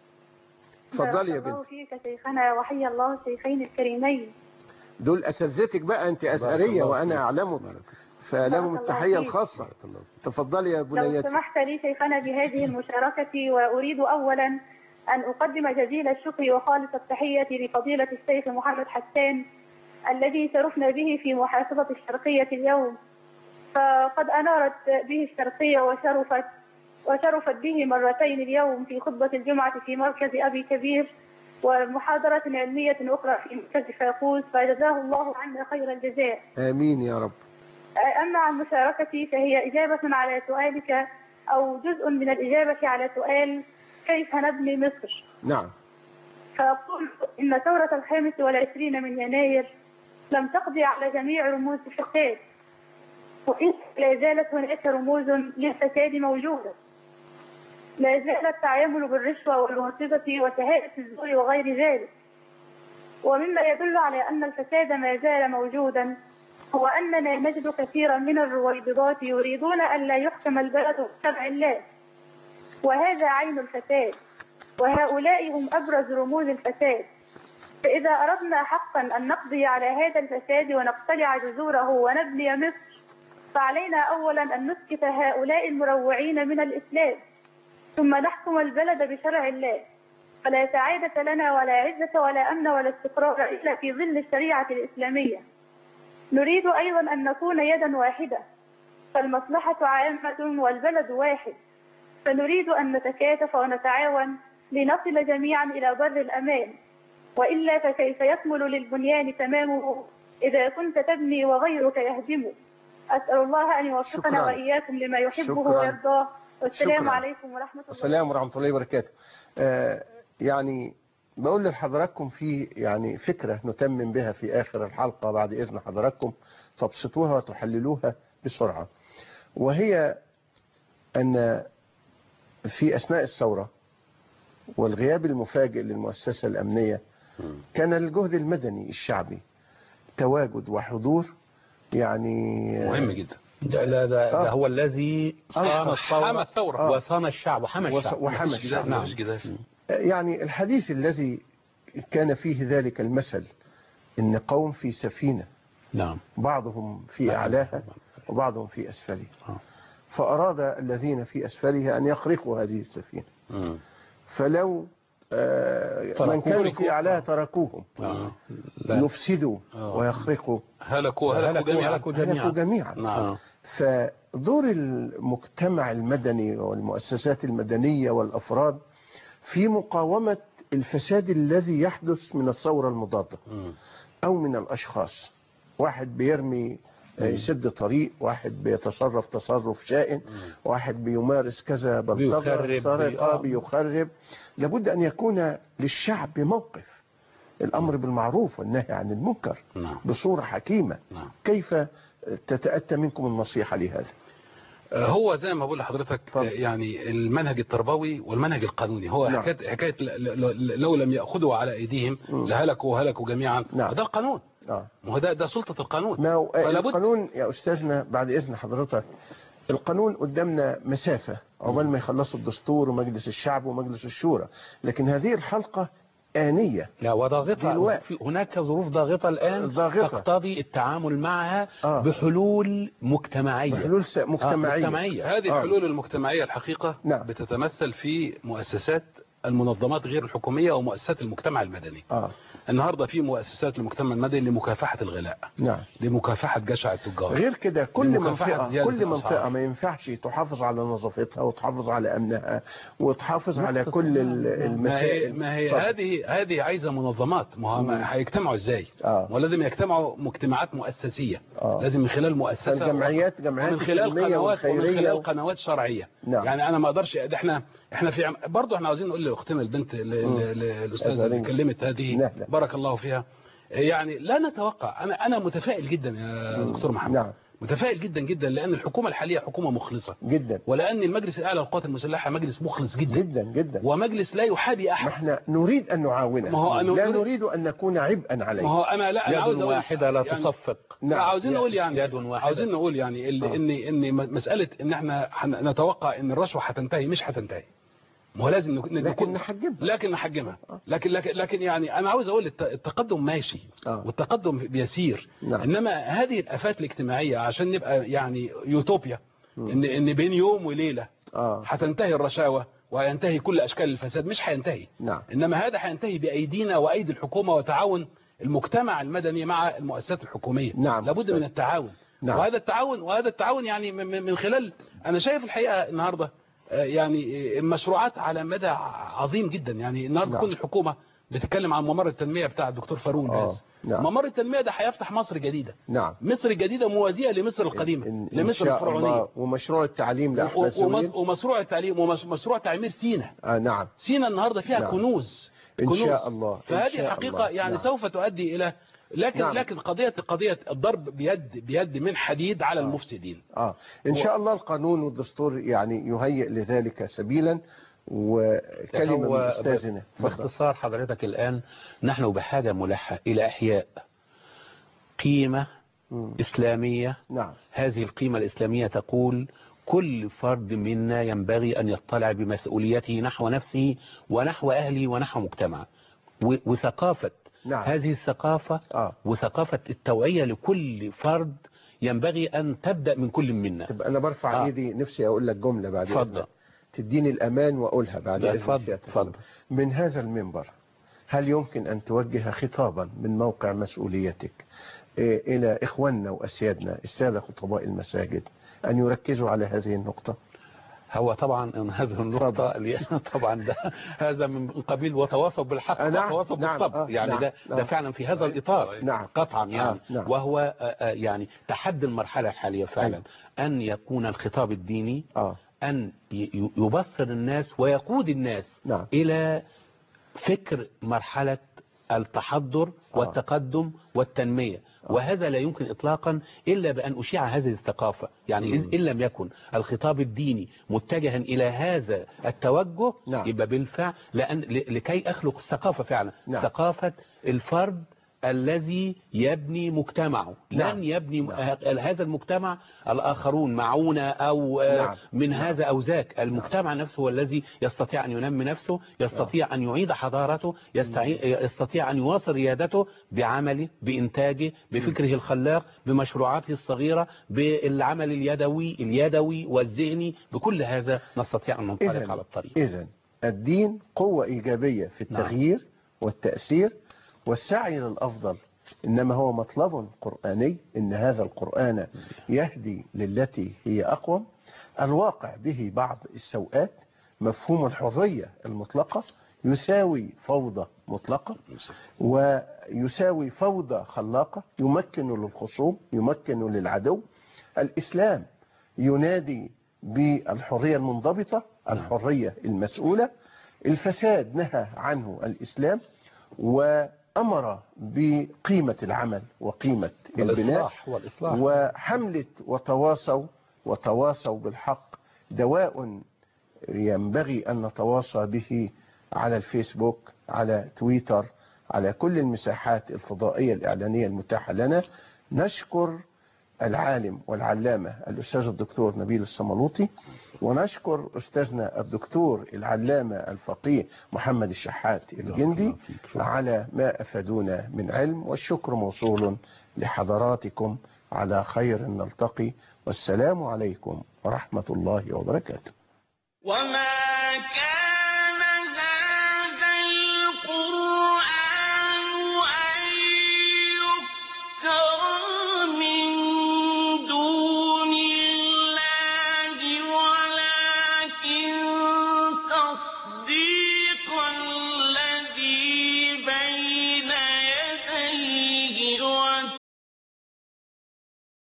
تفضلي يا بنت. الله فيك شيخنا وحيا الله الشيخين الكريمين. دول أساتذتك بقى، أنت أزهرية وأنا أعلمك، فلهم التحية الخاصة. تفضلي يا بنيتي. لو سمحت لي شيخنا بهذه المشاركة، وأريد أولا أن أقدم جزيل الشكر وخالص التحية لفضيلة الشيخ محمد حسان الذي شرفنا به في محافظة الشرقية اليوم، فقد أنارت به الشرقية وشرفت وشرفت به مرتين اليوم في خطبة الجمعة في مركز أبي كبير، ومحاضرة علمية أخرى في مركز فاقوس، فجزاه الله عنا خير الجزاء. آمين يا رب. أما عن مشاركتي فهي إجابة على سؤالك أو جزء من الإجابة على سؤال كيف نبني مصر. نعم. فأقول إن ثورة الخامس والعشرين من يناير لم تقضي على جميع رموز الفساد، وإن لا زالت هناك رموز للفساد موجودة. لا زال التعامل بالرشوة والواسطة وشهادة الزور وغير ذلك. ومما يدل على أن الفساد ما زال موجودا هو أننا نجد كثيرا من الرويبضات يريدون أن لا يحكم البلد بشرع الله، وهذا عين الفساد، وهؤلاء هم أبرز رموز الفساد. فإذا أردنا حقا أن نقضي على هذا الفساد ونقتلع جذوره ونبني مصر، فعلينا أولا أن نسكت هؤلاء المروعين من الإسلام، ثم نحكم البلد بشرع الله، فلا سعادة لنا ولا عزة ولا أمن ولا استقرار إلا في ظل الشريعة الإسلامية. نريد أيضا أن نكون يدا واحدة، فالمصلحة عامة والبلد واحد، فنريد أن نتكاتف ونتعاون لنصل جميعا إلى بر الأمان، وإلا فكيف يكمل للبنيان تمامه إذا كنت تبني وغيرك يهدمه. أسأل الله أن يوفقنا وإياكم لما يحبه ويرضاه، والسلام شكرا. عليكم ورحمة الله. السلام ورحمة الله وبركاته. آه يعني بقول لحضراتكم في يعني فكرة نتمم بها في آخر الحلقة بعد إذن حضراتكم تبسطوها وتحللوها بسرعة، وهي أن في أثناء الثورة والغياب المفاجئ للمؤسسة الأمنية كان الجهد المدني الشعبي تواجد وحضور يعني مهم جدا. ده, لا ده, آه. ده هو الذي صان الثورة, الثورة. آه. وصان الشعب وحمى الشعب, وحمى الشعب. نعم. يعني الحديث الذي كان فيه ذلك المثل إن قوم في سفينة، نعم، بعضهم في أعلاها وبعضهم في أسفلها، فأراد الذين في أسفلها أن يخرقوا هذه السفينة، م. فلو آه من كانوا في أعلاها تركوهم آه. يفسدوا آه. ويخرقوا، هلكوا هلكوا جميعا, هلكوا جميعا. جميعا. نعم. فدور المجتمع المدني والمؤسسات المدنية والأفراد في مقاومة الفساد الذي يحدث من الثورة المضادة م. أو من الأشخاص. واحد بيرمي يسد طريق، واحد بيتصرف تصرف شائن، واحد بيمارس كذا بلطجة سرقة، بيخرب. لابد أن يكون للشعب موقف، الأمر بالمعروف والنهي عن المنكر بصورة حكيمة. كيف تتأتى منكم النصيحة لهذا؟ هو زي ما بقول لحضرتك يعني المنهج التربوي والمنهج القانوني هو نعم. حكاية, حكاية لو لم يأخذوا على أيديهم لهلكوا وهلكوا جميعا نعم. ده القانون آه. ما هو ده ده سلطة القانون. ما هو القانون يا أستاذنا بعد إذن حضرتك، القانون قدامنا مسافة عقبال ما يخلصوا الدستور ومجلس الشعب ومجلس الشورى، لكن هذه الحلقة آنية لا وضاغطة، هناك ظروف ضاغطة الآن ضاغطة. تقتضي التعامل معها آه. بحلول مجتمعية بحلول مجتمعية. آه. مجتمعية. هذه آه. الحلول المجتمعية الحقيقة نعم. بتتمثل في مؤسسات المنظمات غير الحكومية ومؤسسات المجتمع المدني. آه. النهاردة في مؤسسات المجتمع المدني لمكافحة الغلاء، نعم، لمكافحة جشع التجار. غير كده كل منطقة كل منطقة ما ينفعش تحافظ على نظافتها وتحافظ على أمنها وتحافظ على كل المسائل. ما هي هذه هذه عايزة منظمات، ما هيجتمعوا ازاي؟ آه. ولازم يجتمعوا مجتمعات مؤسسية. آه. لازم من خلال مؤسسة الجمعيات جمعيات ومن خلال قنوات ومن خلال قنوات شرعية. نعم. يعني أنا ما أقدرش، احنا احنا في برضه احنا عاوزين نقول لاختنا البنت الاستاذه اللي كلمت هذه بارك الله فيها، يعني لا نتوقع. انا انا متفائل جدا يا دكتور محمد. نعم. متفائل جدا جدا لان الحكومه الحاليه حكومه مخلصه جدا، ولان المجلس الاعلى للقوات المسلحه مجلس مخلص جدا جدا جدا، ومجلس لا يحابي احد. احنا نريد ان نعاونه، ما هو لا نريد ان نكون عبئا عليه. ما هو انا لا انا عاوز اقول واحده لا يعني تصفق. نعم. عاوزين نقول يعني عاوزين نقول يعني ان ان مساله ان احنا نتوقع ان الرشوه هتنتهي، مش هتنتهي. ما هو لازم نكون لكن نحجمها لكن نحجمها لكن لكن لكن يعني انا عاوز اقول التقدم ماشي آه. والتقدم بيسير. نعم. انما هذه الافات الاجتماعيه عشان نبقى يعني يوتوبيا م. ان ان بين يوم وليله آه. هتنتهي الرشاوى وينتهي كل اشكال الفساد، مش هينتهي. نعم. انما هذا هينتهي بايدينا وايدي الحكومه وتعاون المجتمع المدني مع المؤسسات الحكوميه. نعم. لابد من التعاون. نعم. وهذا التعاون وهذا التعاون يعني من خلال، انا شايف الحقيقه النهارده يعني مشروعات على مدى عظيم جدا. يعني النهارده نعم. كل الحكومه بتتكلم عن ممر التنميه بتاع الدكتور فاروق الباز. نعم. ممر التنميه ده هيفتح مصر جديده. نعم. مصر الجديده موازيه لمصر القديمه، إن لمصر إن الفرعونيه. ومشروع التعليم لاحمد سويد، ومشروع التعليم ومشروع تعمير سينا. آه نعم. سينا النهارده فيها نعم. كنوز ان كنوز. شاء الله. فهذه الحقيقه يعني نعم. سوف تؤدي الى لكن نعم. لكن قضيه قضيه الضرب بيد بيد من حديد على آه. المفسدين. اه ان شاء الله القانون والدستور يعني يهيئ لذلك سبيلا. وكلمه من استاذنا باختصار حضرتك، الان نحن بحاجه ملحه الى احياء قيمه م. اسلاميه. نعم. هذه القيمه الاسلاميه تقول كل فرد منا ينبغي ان يطلع بمسؤوليته نحو نفسه ونحو اهله ونحو مجتمعه، وثقافه نعم. هذه الثقافة آه. وثقافة التوعية لكل فرد ينبغي أن تبدأ من كل منا. طب أنا برفع آه. ايدي، نفسي أقول لك جملة بعد إذنك تديني الأمان وأقولها بعد إذنك. من هذا المنبر هل يمكن أن توجه خطابا من موقع مسؤوليتك إيه إلى إخواننا وأسيادنا السادة خطباء المساجد أن يركزوا على هذه النقطة؟ هو طبعا هذه النقطة طبعا ده هذا من قبيل وتواصوا بالحق وتواصوا نعم بالصبر. نعم يعني نعم ده نعم ده فعلا في هذا الإطار. نعم قطعا يعني نعم وهو يعني تحدي المرحلة الحالية فعلا أن يكون الخطاب الديني آه. أن يبصر الناس ويقود الناس نعم إلى فكر مرحلة التحضر والتقدم والتنمية. وهذا لا يمكن إطلاقا إلا بأن أشيع هذه الثقافة. يعني إن لم يكن الخطاب الديني متجها إلى هذا التوجه نعم. يبقى بالفعل لأن لكي أخلق الثقافة فعلا نعم. ثقافة الفرد الذي يبني مجتمعه. نعم. لن يبني نعم. هذا المجتمع الآخرون معونة أو نعم. من نعم. هذا أو ذاك. المجتمع نفسه هو الذي يستطيع أن ينمي نفسه، يستطيع أن يعيد حضارته، يستطيع أن يواصل ريادته بعمله، بإنتاجه، بفكره الخلاق، بمشروعاته الصغيرة، بالعمل اليدوي اليدوي والذهني. بكل هذا نستطيع أن ننطلق على الطريق. إذن الدين قوة إيجابية في التغيير نعم. والتأثير والسعي للأفضل، إنما هو مطلب قرآني، إن هذا القرآن يهدي للتي هي أقوم. الواقع به بعض السوءات. مفهوم الحرية المطلقة يساوي فوضى مطلقة، ويساوي فوضى خلاقة، يمكن للخصوم، يمكن للعدو. الإسلام ينادي بالحرية المنضبطة، الحرية المسؤولة. الفساد نهى عنه الإسلام، وأمر بقيمة العمل وقيمة البناء والإصلاح. وحملة وتواصوا وتواصوا بالحق دواء ينبغي أن نتواصى به على الفيسبوك، على تويتر، على كل المساحات الفضائية الإعلانية المتاحة لنا. نشكر العالم والعلامة الأستاذ الدكتور نبيل الصملوطي، ونشكر أستاذنا الدكتور العلامة الفقيه محمد الشحات الجندي على ما أفادونا من علم. والشكر موصول لحضراتكم. على خير نلتقي، والسلام عليكم ورحمة الله وبركاته. وما